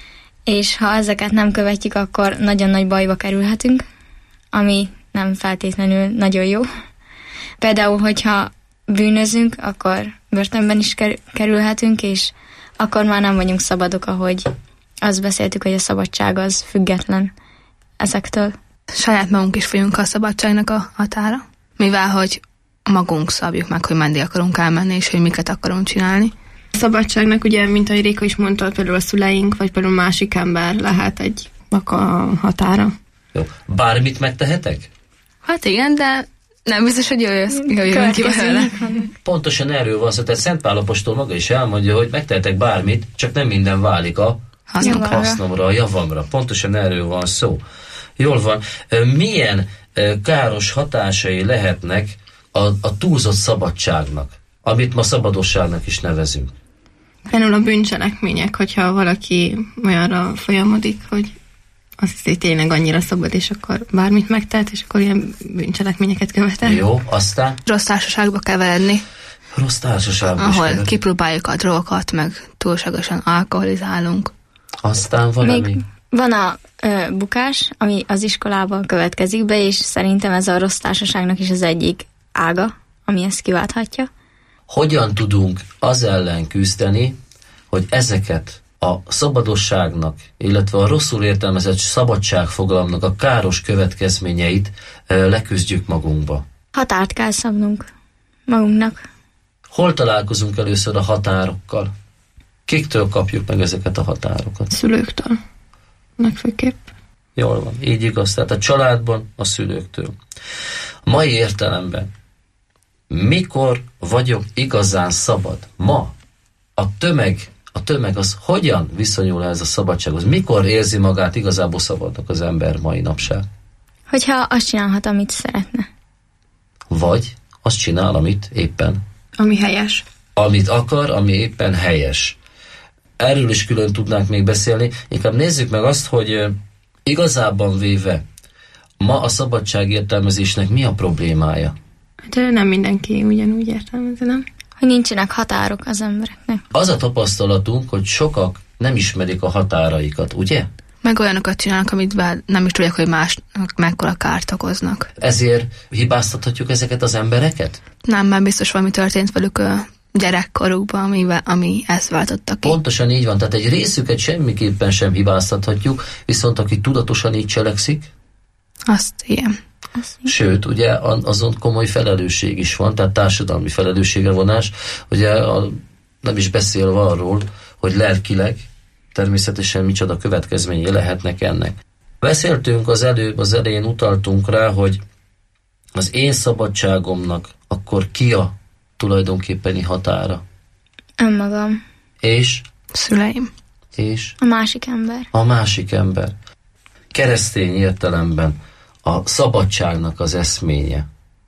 Speaker 20: és ha ezeket nem követjük, akkor nagyon nagy bajba kerülhetünk, ami nem feltétlenül nagyon jó. Például, hogyha bűnözünk, akkor börtönben is kerülhetünk, és akkor már nem vagyunk szabadok, ahogy azt beszéltük, hogy a szabadság az független ezektől.
Speaker 19: Saját magunk is vagyunk a szabadságnak a határa, mivel hogy magunk szabjuk meg, hogy meddig akarunk elmenni, és hogy miket akarunk csinálni.
Speaker 6: A szabadságnak ugye, mint ahogy Réka is mondta, például a szüleink, vagy például másik ember lehet egy a határa.
Speaker 17: Jó. Bármit megtehetek?
Speaker 19: Hát igen, de nem biztos, hogy jöjjön ki belőle.
Speaker 17: Pontosan erről van szó, tehát Szent Pál apostol maga is elmondja, hogy megtehetek bármit, csak nem minden válik a hasznomra, a javamra. Pontosan erről van szó. Jól van. Milyen káros hatásai lehetnek a túlzott szabadságnak, amit ma szabadosságnak is nevezünk?
Speaker 6: Például a bűncselekmények, hogyha valaki olyanra folyamodik, hogy az tényleg annyira szabad, és akkor bármit megtehet, és akkor ilyen bűncselekményeket követel.
Speaker 17: Jó, aztán?
Speaker 19: Rossz társaságba keveredni.
Speaker 17: Rossz társaságba
Speaker 19: ahol kipróbáljuk a drogokat, meg túlságosan alkoholizálunk.
Speaker 17: Aztán valami?
Speaker 20: Még van a bukás, ami az iskolában következik be, és szerintem ez a rossz társaságnak is az egyik ága, ami ezt kiválthatja.
Speaker 17: Hogyan tudunk az ellen küzdeni, hogy ezeket a szabadosságnak, illetve a rosszul értelmezett szabadságfogalomnak a káros következményeit leküzdjük magunkba?
Speaker 20: Határt kell szabnunk magunknak.
Speaker 17: Hol találkozunk először a határokkal? Kiktől kapjuk meg ezeket a határokat?
Speaker 6: Szülőktől. Legfőképp.
Speaker 17: Jól van, így igaz. Tehát a családban, a szülőktől. A mai értelemben mikor vagyok igazán szabad? Ma a tömeg az hogyan viszonyul ez a szabadsághoz? Mikor érzi magát igazából szabadnak az ember mai napság?
Speaker 20: Hogyha azt csinálhat, amit szeretne.
Speaker 17: Vagy azt csinál, amit éppen...
Speaker 6: Ami helyes.
Speaker 17: Amit akar, ami éppen helyes. Erről is külön tudnánk még beszélni. Inkább nézzük meg azt, hogy igazában véve ma a szabadság értelmezésnek mi a problémája?
Speaker 6: Hát nem mindenki ugyanúgy értelmezi, nem?
Speaker 20: Hogy nincsenek határok az embereknek.
Speaker 17: Az a tapasztalatunk, hogy sokak nem ismerik a határaikat, ugye?
Speaker 19: Meg olyanokat csinálnak, amit nem is tudják, hogy másnak mekkora kárt okoznak.
Speaker 17: Ezért hibáztathatjuk ezeket az embereket?
Speaker 19: Nem, mert biztos valami történt velük gyerekkorukban, ami ezt váltotta ki.
Speaker 17: Pontosan így van, tehát egy részüket semmiképpen sem hibáztathatjuk, viszont aki tudatosan így cselekszik?
Speaker 19: Azt igen.
Speaker 17: Sőt, ugye azon komoly felelősség is van, tehát társadalmi felelősségre vonás, ugye nem is beszélve arról, hogy lelkileg természetesen micsoda következményei lehetnek ennek. Beszéltünk az elején utaltunk rá, hogy az én szabadságomnak akkor ki a tulajdonképpeni határa?
Speaker 20: Önmagam.
Speaker 17: És?
Speaker 19: Szüleim.
Speaker 17: És?
Speaker 20: A másik ember.
Speaker 17: A másik ember. Keresztény értelemben a szabadságnak az eszménye.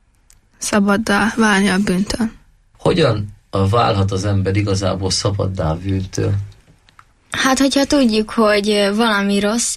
Speaker 19: Szabaddá válni a bűntől.
Speaker 17: Hogyan válhat az ember igazából szabaddá bűntől?
Speaker 20: Hát, hogyha tudjuk, hogy valami rossz,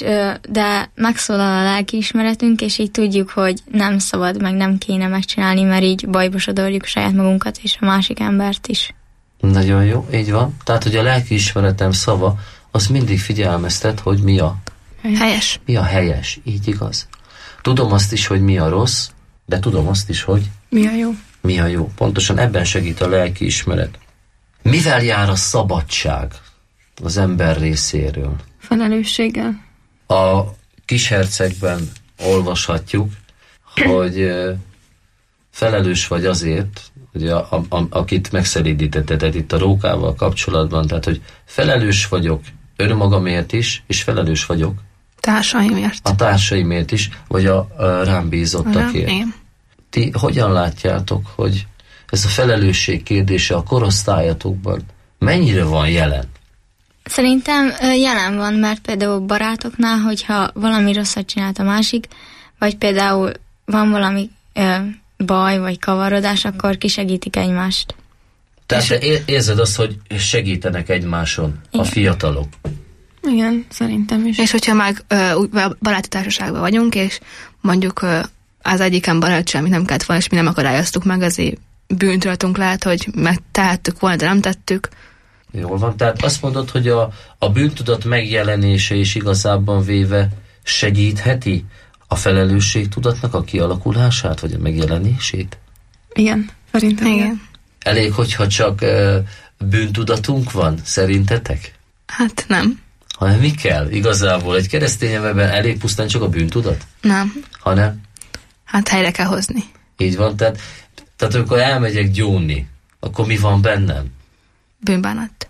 Speaker 20: de megszólal a lelkiismeretünk, és így tudjuk, hogy nem szabad, meg nem kéne megcsinálni, mert így bajba sodorjuk saját magunkat és a másik embert is.
Speaker 17: Nagyon jó, így van. Tehát, hogy a lelkiismeretem szava, az mindig figyelmeztet, hogy mi a
Speaker 19: helyes.
Speaker 17: Mi a helyes, így igaz. Tudom azt is, hogy mi a rossz, de tudom azt is, hogy
Speaker 6: mi a jó.
Speaker 17: Mi a jó. Pontosan ebben segít a lelkiismeret. Mivel jár a szabadság az ember részéről?
Speaker 6: Felelősséggel.
Speaker 17: A Kishercegben olvashatjuk, hogy felelős vagy azért, hogy akit megszelídítetted itt a rókával kapcsolatban, tehát, hogy felelős vagyok önmagamért is, és felelős vagyok
Speaker 19: Társaimért.
Speaker 17: a társaimért is, vagy a rám bízottakért.
Speaker 19: Igen.
Speaker 17: Ti hogyan látjátok, hogy ez a felelősség kérdése a korosztályatokban mennyire van jelen?
Speaker 20: Szerintem jelen van, mert például barátoknál, hogyha valami rosszat csinált a másik, vagy például van valami baj, vagy kavarodás, akkor kisegítik egymást.
Speaker 17: Tehát te érzed azt, hogy segítenek egymáson a fiatalok?
Speaker 19: Igen, szerintem is. És hogyha meg baráti társaságban vagyunk, és mondjuk az egyiken barát semmit nem kellett volna, és mi nem akadályoztuk meg, azért bűntudatunk lehet, hogy megtehettük volna, de nem tettük.
Speaker 17: Jól van, tehát azt mondod, hogy a bűntudat megjelenése is igazából véve segítheti a felelősségtudatnak a kialakulását, vagy a megjelenését?
Speaker 19: Igen, szerintem igen.
Speaker 17: Elég, hogyha csak bűntudatunk van, szerintetek?
Speaker 19: Hát nem.
Speaker 17: Hanem mi kell igazából? Egy keresztény emberben elég pusztán csak a bűntudat?
Speaker 19: Nem.
Speaker 17: Hanem?
Speaker 19: Hát helyre kell hozni.
Speaker 17: Így van, tehát amikor elmegyek gyónni, akkor mi van bennem?
Speaker 19: Bűnbánat.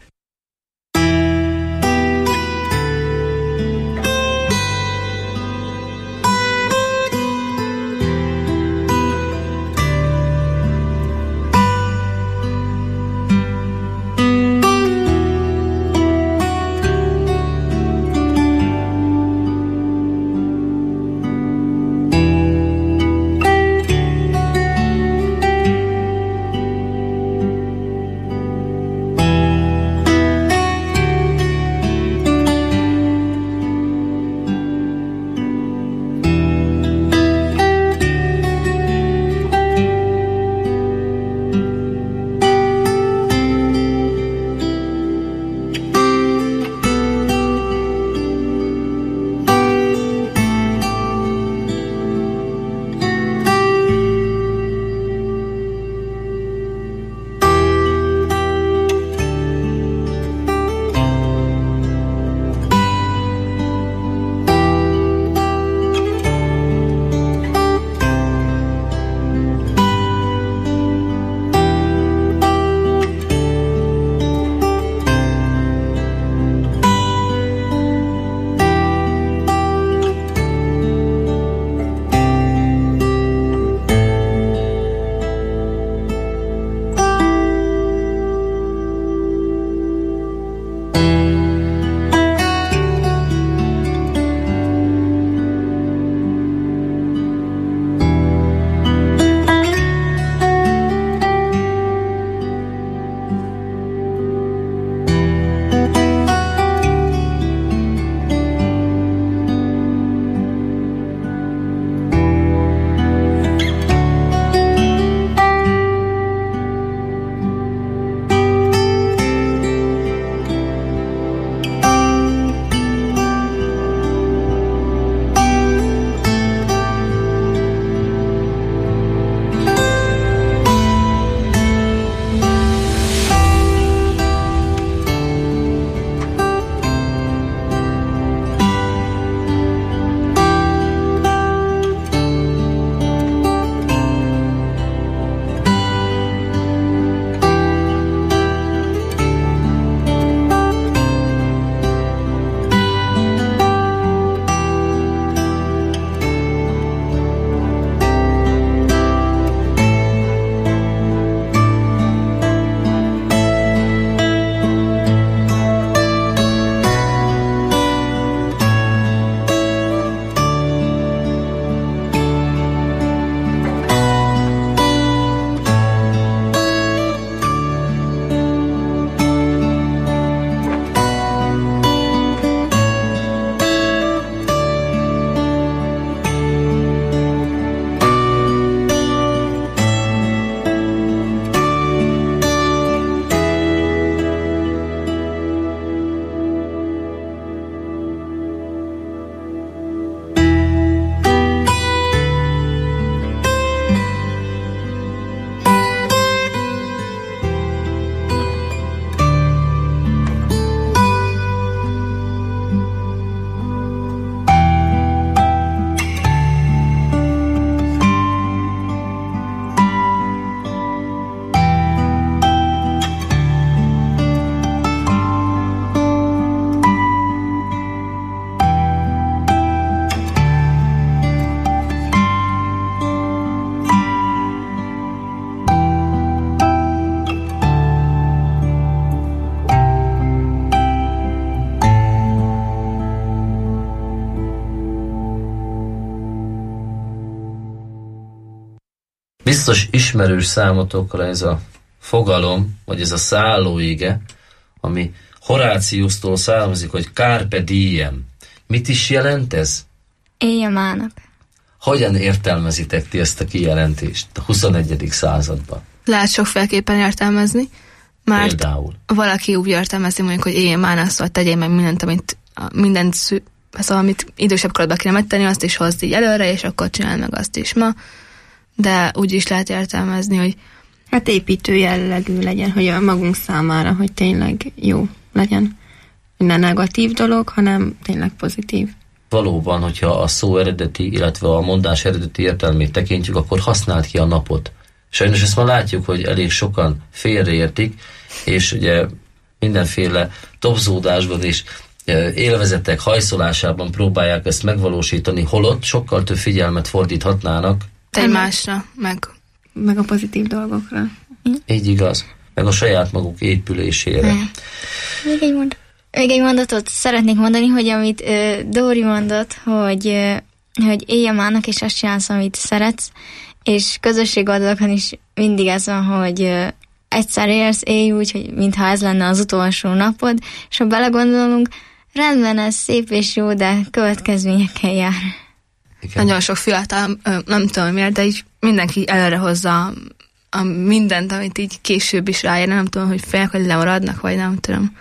Speaker 17: Biztos ismerős számotokra ez a fogalom, vagy ez a szállóige, ami Horáciusztól származik, hogy carpe diem. Mit is jelent ez?
Speaker 20: Élj a mának.
Speaker 17: Hogyan értelmezitek ti ezt a kijelentést a 21. században?
Speaker 19: Lehet sokféleképpen értelmezni, mert
Speaker 17: Például?
Speaker 19: valaki úgy értelmezi mondjuk, hogy élj mának, szóval tegyél meg mindent, szóval amit idősebb korodban kéne megtenni, azt is hozd így előre, és akkor csináld meg azt is ma. De úgy is lehet értelmezni, hogy
Speaker 21: hát építő jellegű legyen, hogy a magunk számára, hogy tényleg jó legyen. Nem negatív dolog, hanem tényleg pozitív.
Speaker 17: Valóban, hogyha a szó eredeti, illetve a mondás eredeti értelmét tekintjük, akkor használd ki a napot. Sajnos ezt ma látjuk, hogy elég sokan félreértik, és ugye mindenféle topzódásban és élvezetek hajszolásában próbálják ezt megvalósítani, holott sokkal több figyelmet fordíthatnának
Speaker 19: egymásra, meg
Speaker 21: a pozitív dolgokra.
Speaker 17: Így igaz, meg a saját maguk épülésére.
Speaker 20: Még egy mondatot szeretnék mondani, hogy amit Dóri mondott, hogy élj a mának, és azt csinálsz, amit szeretsz, és közösségoldalakon is mindig ez van, hogy egyszer élsz, élj úgy, hogy mintha ez lenne az utolsó napod, és ha belegondolunk, rendben, ez szép és jó, de következményekkel jár.
Speaker 19: Igen. Nagyon sok fiatal, nem tudom miért, de így mindenki előre hozza a mindent, amit így később is rájön, nem tudom, hogy félnek, hogy lemaradnak, vagy nem tudom.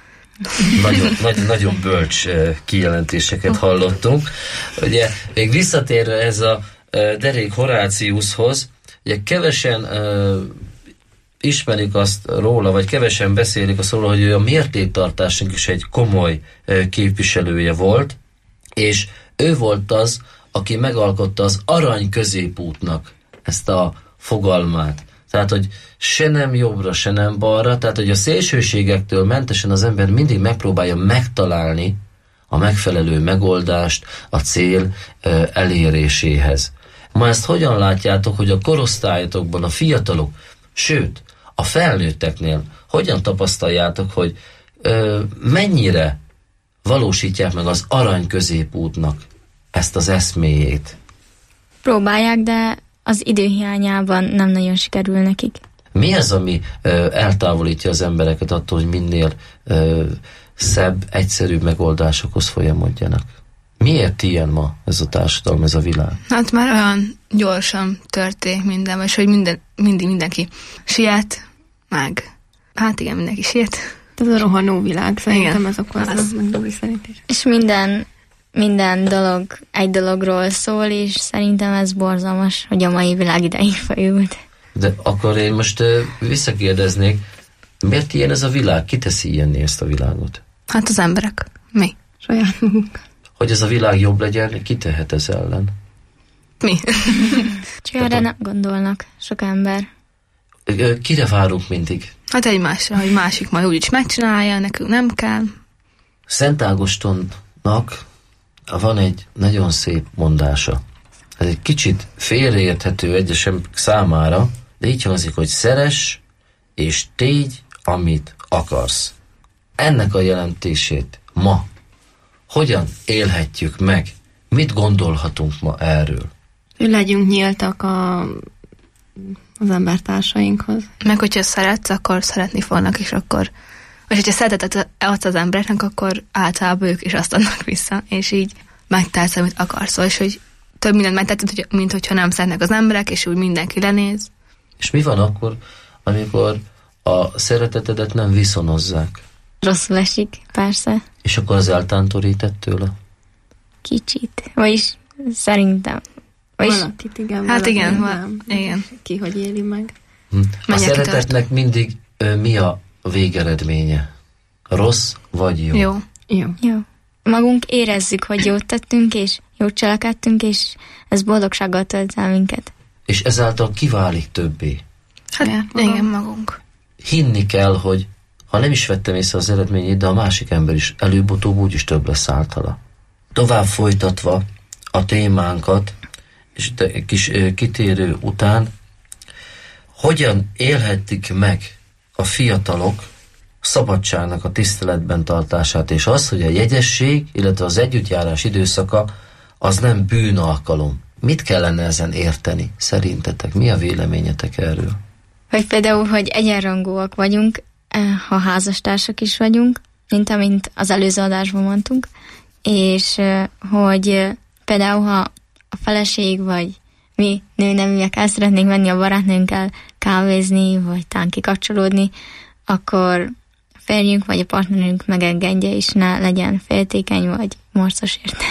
Speaker 17: Nagyon bölcs kijelentéseket hallottunk. Ugye, még visszatérve ez a derék Horáciushoz, ugye kevesen ismerik azt róla, vagy kevesen beszélik azt róla, hogy ő a mértéktartásnak is egy komoly képviselője volt, és ő volt az, aki megalkotta az arany középútnak ezt a fogalmát. Tehát, hogy se nem jobbra, se nem balra, tehát, hogy a szélsőségektől mentesen az ember mindig megpróbálja megtalálni a megfelelő megoldást a cél eléréséhez. Ma ezt hogyan látjátok, hogy a korosztályotokban a fiatalok, sőt, a felnőtteknél hogyan tapasztaljátok, hogy mennyire valósítják meg az arany középútnak ezt az eszméjét?
Speaker 20: Próbálják, de az időhiányában nem nagyon sikerül nekik.
Speaker 17: Mi az, ami eltávolítja az embereket attól, hogy minél szebb, egyszerűbb megoldásokhoz folyamodjanak? Miért ilyen ma ez a társadalom, ez a világ?
Speaker 19: Hát már olyan gyorsan történik minden, és hogy mindenki siet, meg hát igen, mindenki siet.
Speaker 21: Ez a rohanó világ, szerintem ez okozza, meg Dóri szerint is.
Speaker 20: És minden dolog egy dologról szól, és szerintem ez borzalmas, hogy a mai világ ideig fajult.
Speaker 17: De akkor én most visszakérdeznék, miért ilyen ez a világ? Ki teszi ilyenné ezt a világot?
Speaker 19: Hát az emberek. Mi?
Speaker 21: Saját magunk.
Speaker 17: Hogy ez a világ jobb legyen, ki tehet ez ellen?
Speaker 19: Mi?
Speaker 20: Csak erre nem gondolnak sok ember.
Speaker 17: Kire várunk mindig?
Speaker 19: Hát egymásra, hogy másik majd úgyis megcsinálja, nekünk nem kell.
Speaker 17: Szent Ágostonnak van egy nagyon szép mondása. Ez egy kicsit félreérthető egyesek számára, de így hangzik, hogy szeress és tégy, amit akarsz. Ennek a jelentését ma hogyan élhetjük meg? Mit gondolhatunk ma erről?
Speaker 21: Legyünk nyíltak az embertársainkhoz.
Speaker 19: Meg hogyha szeretsz, akkor szeretni fognak, és akkor vagy hogyha szeretetet adsz az embereknek, akkor általában ők is azt adnak vissza, és így megtehetsz, amit akarsz, és hogy több mindent megtehetsz, mint hogyha nem szeretnek az emberek, és úgy mindenki lenéz.
Speaker 17: És mi van akkor, amikor a szeretetedet nem viszonozzák?
Speaker 20: Rosszul esik, persze.
Speaker 17: És akkor az eltántorített tőle?
Speaker 20: Kicsit. Vagyis szerintem.
Speaker 21: Valakit igen.
Speaker 19: Hát igen.
Speaker 21: Ki hogy éli meg.
Speaker 17: A szeretetnek mindig mi a végeredménye? Rossz vagy jó?
Speaker 20: Jó. Magunk érezzük, hogy jót tettünk, és jót cselekedtünk, és ez boldogsággal tölt el minket.
Speaker 17: És ezáltal kiválik többé?
Speaker 19: Hát igen, magunk.
Speaker 17: Hinni kell, hogy ha nem is vettem észre az eredményét, de a másik ember is előbb-utóbb úgyis több lesz általa. Tovább folytatva a témánkat, és egy kis kitérő után, hogyan élhetik meg a fiatalok szabadságnak a tiszteletben tartását, és az, hogy a jegyesség, illetve az együttjárás időszaka az nem bűnalkalom. Mit kellene ezen érteni szerintetek? Mi a véleményetek erről?
Speaker 20: Vagy például, hogy egyenrangúak vagyunk, ha házastársak is vagyunk, mint amint az előző adásban mondtunk, és hogy például, ha a feleség vagy mi nőneműek el szeretnénk menni a barátnőnkkel kávézni, vagy talán kikapcsolódni, akkor a férjünk vagy a partnerünk megengedje, és ne legyen féltékeny vagy morcos érte.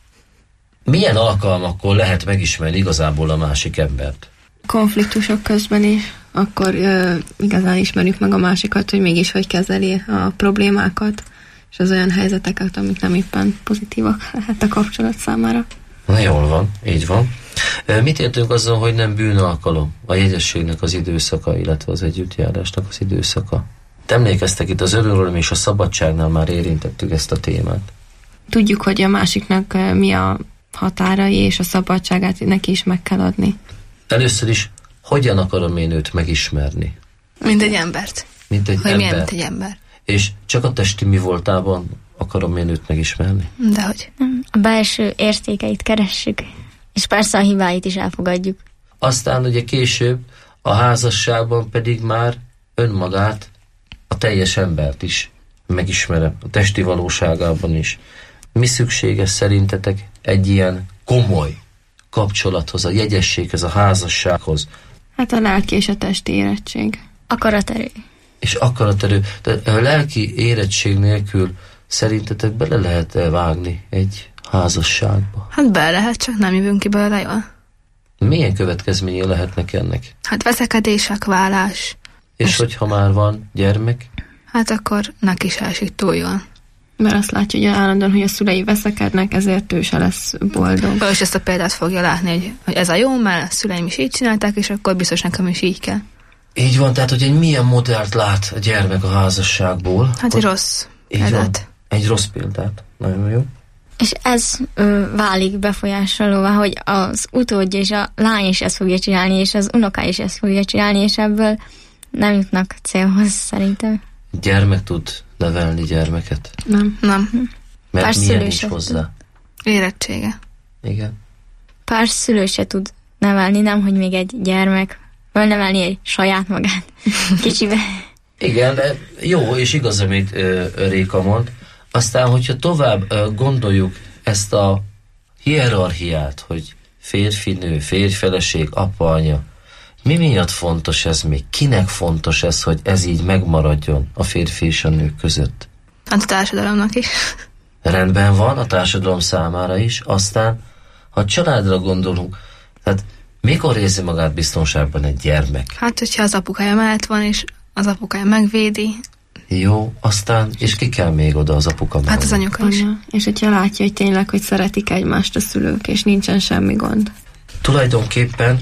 Speaker 17: Milyen alkalmakkor lehet megismerni igazából a másik embert?
Speaker 21: Konfliktusok közben is, akkor igazán ismerjük meg a másikat, hogy mégis hogy kezeli a problémákat, és az olyan helyzeteket, amik nem éppen pozitívak lehet a kapcsolat számára.
Speaker 17: Na jól van, így van. Mit értünk azzal, hogy nem bűnalkalom? A jegyességnek az időszaka, illetve az együttjárásnak az időszaka. Emlékeztek, itt az örömről és a szabadságnál már érintettük ezt a témát.
Speaker 21: Tudjuk, hogy a másiknak mi a határai, és a szabadságát neki is meg kell adni.
Speaker 17: Először is, hogyan akarom én őt megismerni?
Speaker 19: Mint egy embert.
Speaker 17: Mint egy
Speaker 19: hogy
Speaker 17: ember.
Speaker 19: milyen, mint egy ember.
Speaker 17: És csak a testi mi voltában akarom én őt megismerni?
Speaker 19: Dehogy.
Speaker 20: A belső értékeit keressük, és persze a hibáit is elfogadjuk.
Speaker 17: Aztán ugye később a házasságban pedig már önmagát, a teljes embert is megismerem, a testi valóságában is. Mi szükséges szerintetek egy ilyen komoly kapcsolathoz, a jegyességhez, a házassághoz?
Speaker 21: Hát a lelki és a testi érettség.
Speaker 20: Akaraterő.
Speaker 17: És akaraterő. De a lelki érettség nélkül szerintetek bele lehet vágni egy házasságba?
Speaker 19: Hát bele lehet, csak nem jövünk ki belőle jól.
Speaker 17: Milyen következményei lehetnek ennek?
Speaker 19: Hát veszekedések, vállás.
Speaker 17: És hogyha már van gyermek?
Speaker 19: Hát akkor neki is esik túl jól.
Speaker 21: Mert azt látja, hogy állandóan, hogy a szülei veszekednek, ezért ő se lesz boldog.
Speaker 19: És ezt a példát fogja látni, hogy ez a jó, mert a szüleim is így csinálták, és akkor biztos nekem is így kell.
Speaker 17: Így van, tehát hogy egy milyen modellt lát a gyermek a házasságból?
Speaker 19: Hát egy rossz példát.
Speaker 17: Egy rossz példát. Nagyon jó.
Speaker 20: És ez válik befolyásolóvá, hogy az utódja és a lány is ezt fogja csinálni, és az unoká is ezt fogja csinálni, és ebből nem jutnak célhoz szerintem.
Speaker 17: Gyermek tud nevelni gyermeket?
Speaker 19: Nem.
Speaker 17: Mert
Speaker 20: Pár
Speaker 17: milyen nincs hozzá?
Speaker 19: Érettsége.
Speaker 17: Igen.
Speaker 20: Pár szülő se tud nevelni, nem, hogy még egy gyermek fölnevelni egy saját magát kicsibe. Igen, de jó és igaz, amit Réka mond. Aztán, hogyha tovább gondoljuk ezt a hierarchiát, hogy férfi-nő, férj-feleség, apa-anya, mi miatt fontos ez még? Kinek fontos ez, hogy ez így megmaradjon a férfi és a nő között?
Speaker 19: Hát a társadalomnak is.
Speaker 17: Rendben van, a társadalom számára is. Aztán, ha a családra gondolunk, tehát mikor érzi magát biztonságban egy gyermek?
Speaker 19: Hát, hogyha az apukája mellett van, és az apukája megvédi.
Speaker 17: Jó, aztán, és ki kell még oda az apuka mellett?
Speaker 19: Hát az anyuka is.
Speaker 21: És hogyha látja, hogy tényleg, hogy szeretik egymást a szülők, és nincsen semmi gond.
Speaker 17: Tulajdonképpen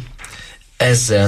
Speaker 17: ezzel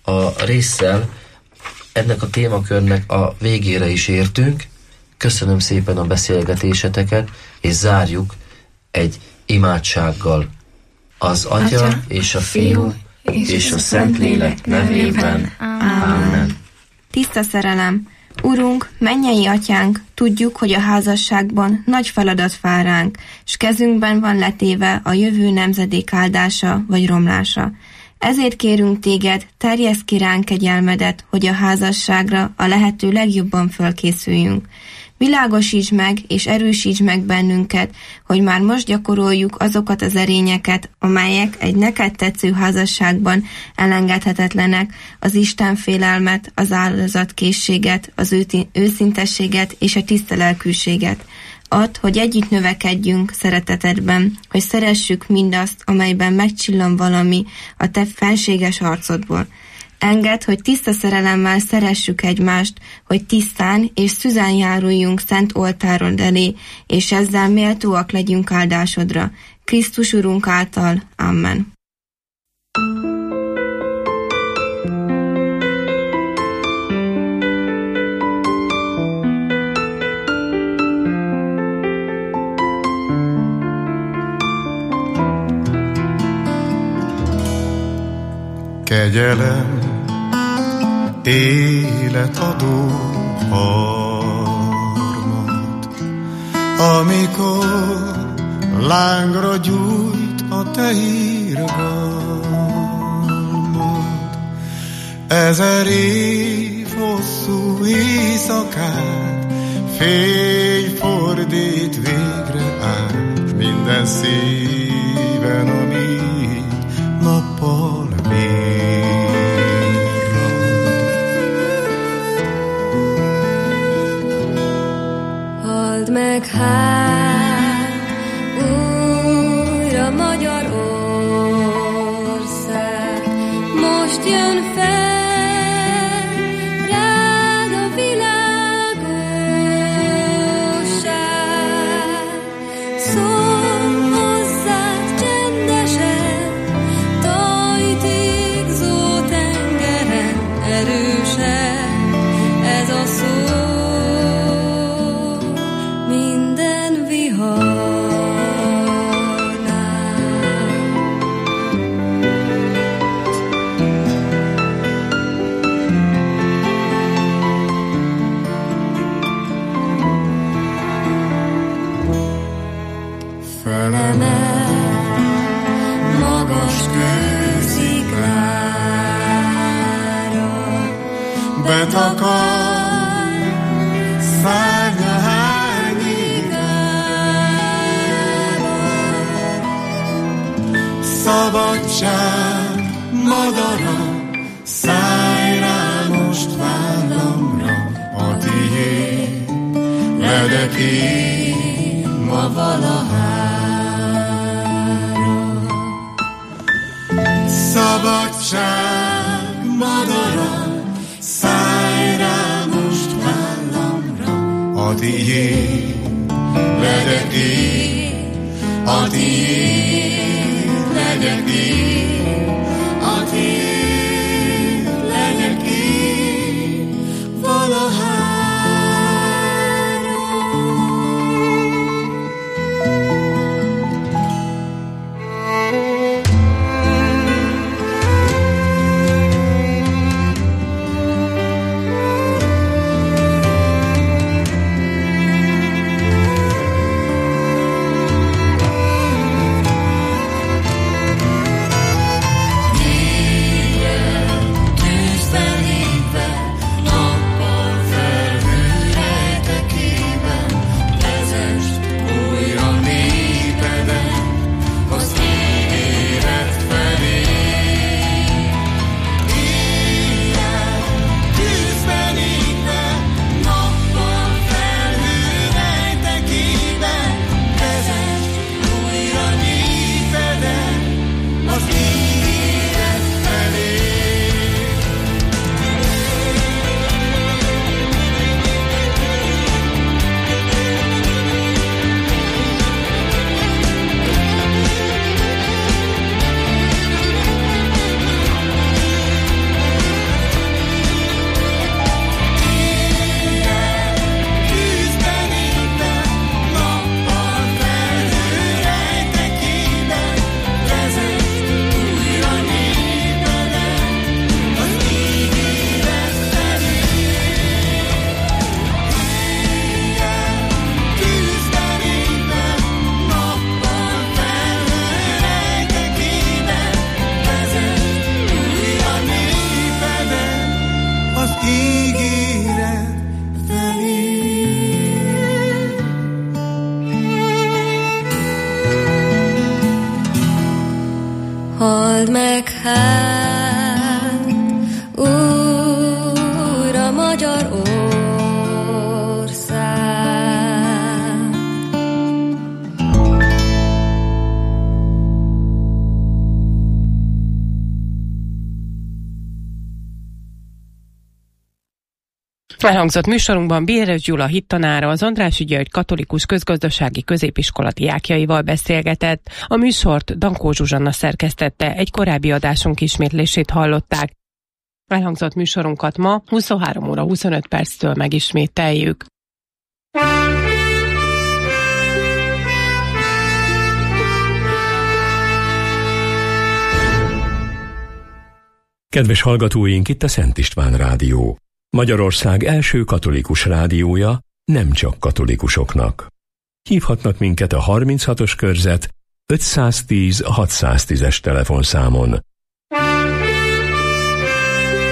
Speaker 17: a résszel ennek a témakörnek a végére is értünk. Köszönöm szépen a beszélgetéseteket, és zárjuk egy imádsággal. Az Atya és a Fiú és a Szentlélek nevében. Amen.
Speaker 18: Tiszta szerelem! Urunk, mennyei atyánk, tudjuk, hogy a házasságban nagy feladat vár ránk, s kezünkben van letéve a jövő nemzedék áldása vagy romlása. Ezért kérünk téged, terjeszd ki ránk kegyelmedet, hogy a házasságra a lehető legjobban fölkészüljünk. Világosítsd meg és erősítsd meg bennünket, hogy már most gyakoroljuk azokat az erényeket, amelyek egy neked tetsző házasságban elengedhetetlenek, az Isten félelmet, az áldozatkészséget, az őszintességet és a tiszta lelkűséget. Add, hogy együtt növekedjünk szeretetedben, hogy szeressük mindazt, amelyben megcsillan valami a te felséges arcodból. Engedd, hogy tiszta szerelemmel szeressük egymást, hogy tisztán és szüzen járuljunk szent oltárod elé, és ezzel méltóak legyünk áldásodra. Krisztus Urunk által. Amen.
Speaker 2: Kegyelem, életadó harmat, amikor lángra gyújt a te híred, irgalmat. 1000 év hosszú éjszakát, fény fordít végre át minden szíven, ami nappal
Speaker 12: Halld meg hát újra Magyarország, most jön fel rád a világosság. Szólj hozzád csendesen, tajtékzó tengeren, erősen ez a szó. Minden
Speaker 2: felemel magas kősziklára, betakar szárnya hányékába. Szabadság madara, szállj rá most vállamra, a tiéd ledek én ma valahára. Szabadság madara, szállj rá most vállamra, a tiéd legyek én, a tiéd legyek én, a tiéd legyek én valahára.
Speaker 12: Halld meg hát újra Magyarország.
Speaker 16: Elhangzott műsorunkban Béres Gyula hittanára, az Andrássy György Katolikus Közgazdasági Középiskola diákjaival beszélgetett. A műsort Dankó Zsuzsanna szerkesztette, egy korábbi adásunk ismétlését hallották. Elhangzott műsorunkat ma 23 óra 25 perctől megismételjük.
Speaker 15: Kedves hallgatóink, itt a Szent István Rádió. Magyarország első katolikus rádiója, nem csak katolikusoknak. Hívhatnak minket a 36-os körzet 510 610-es telefonszámon.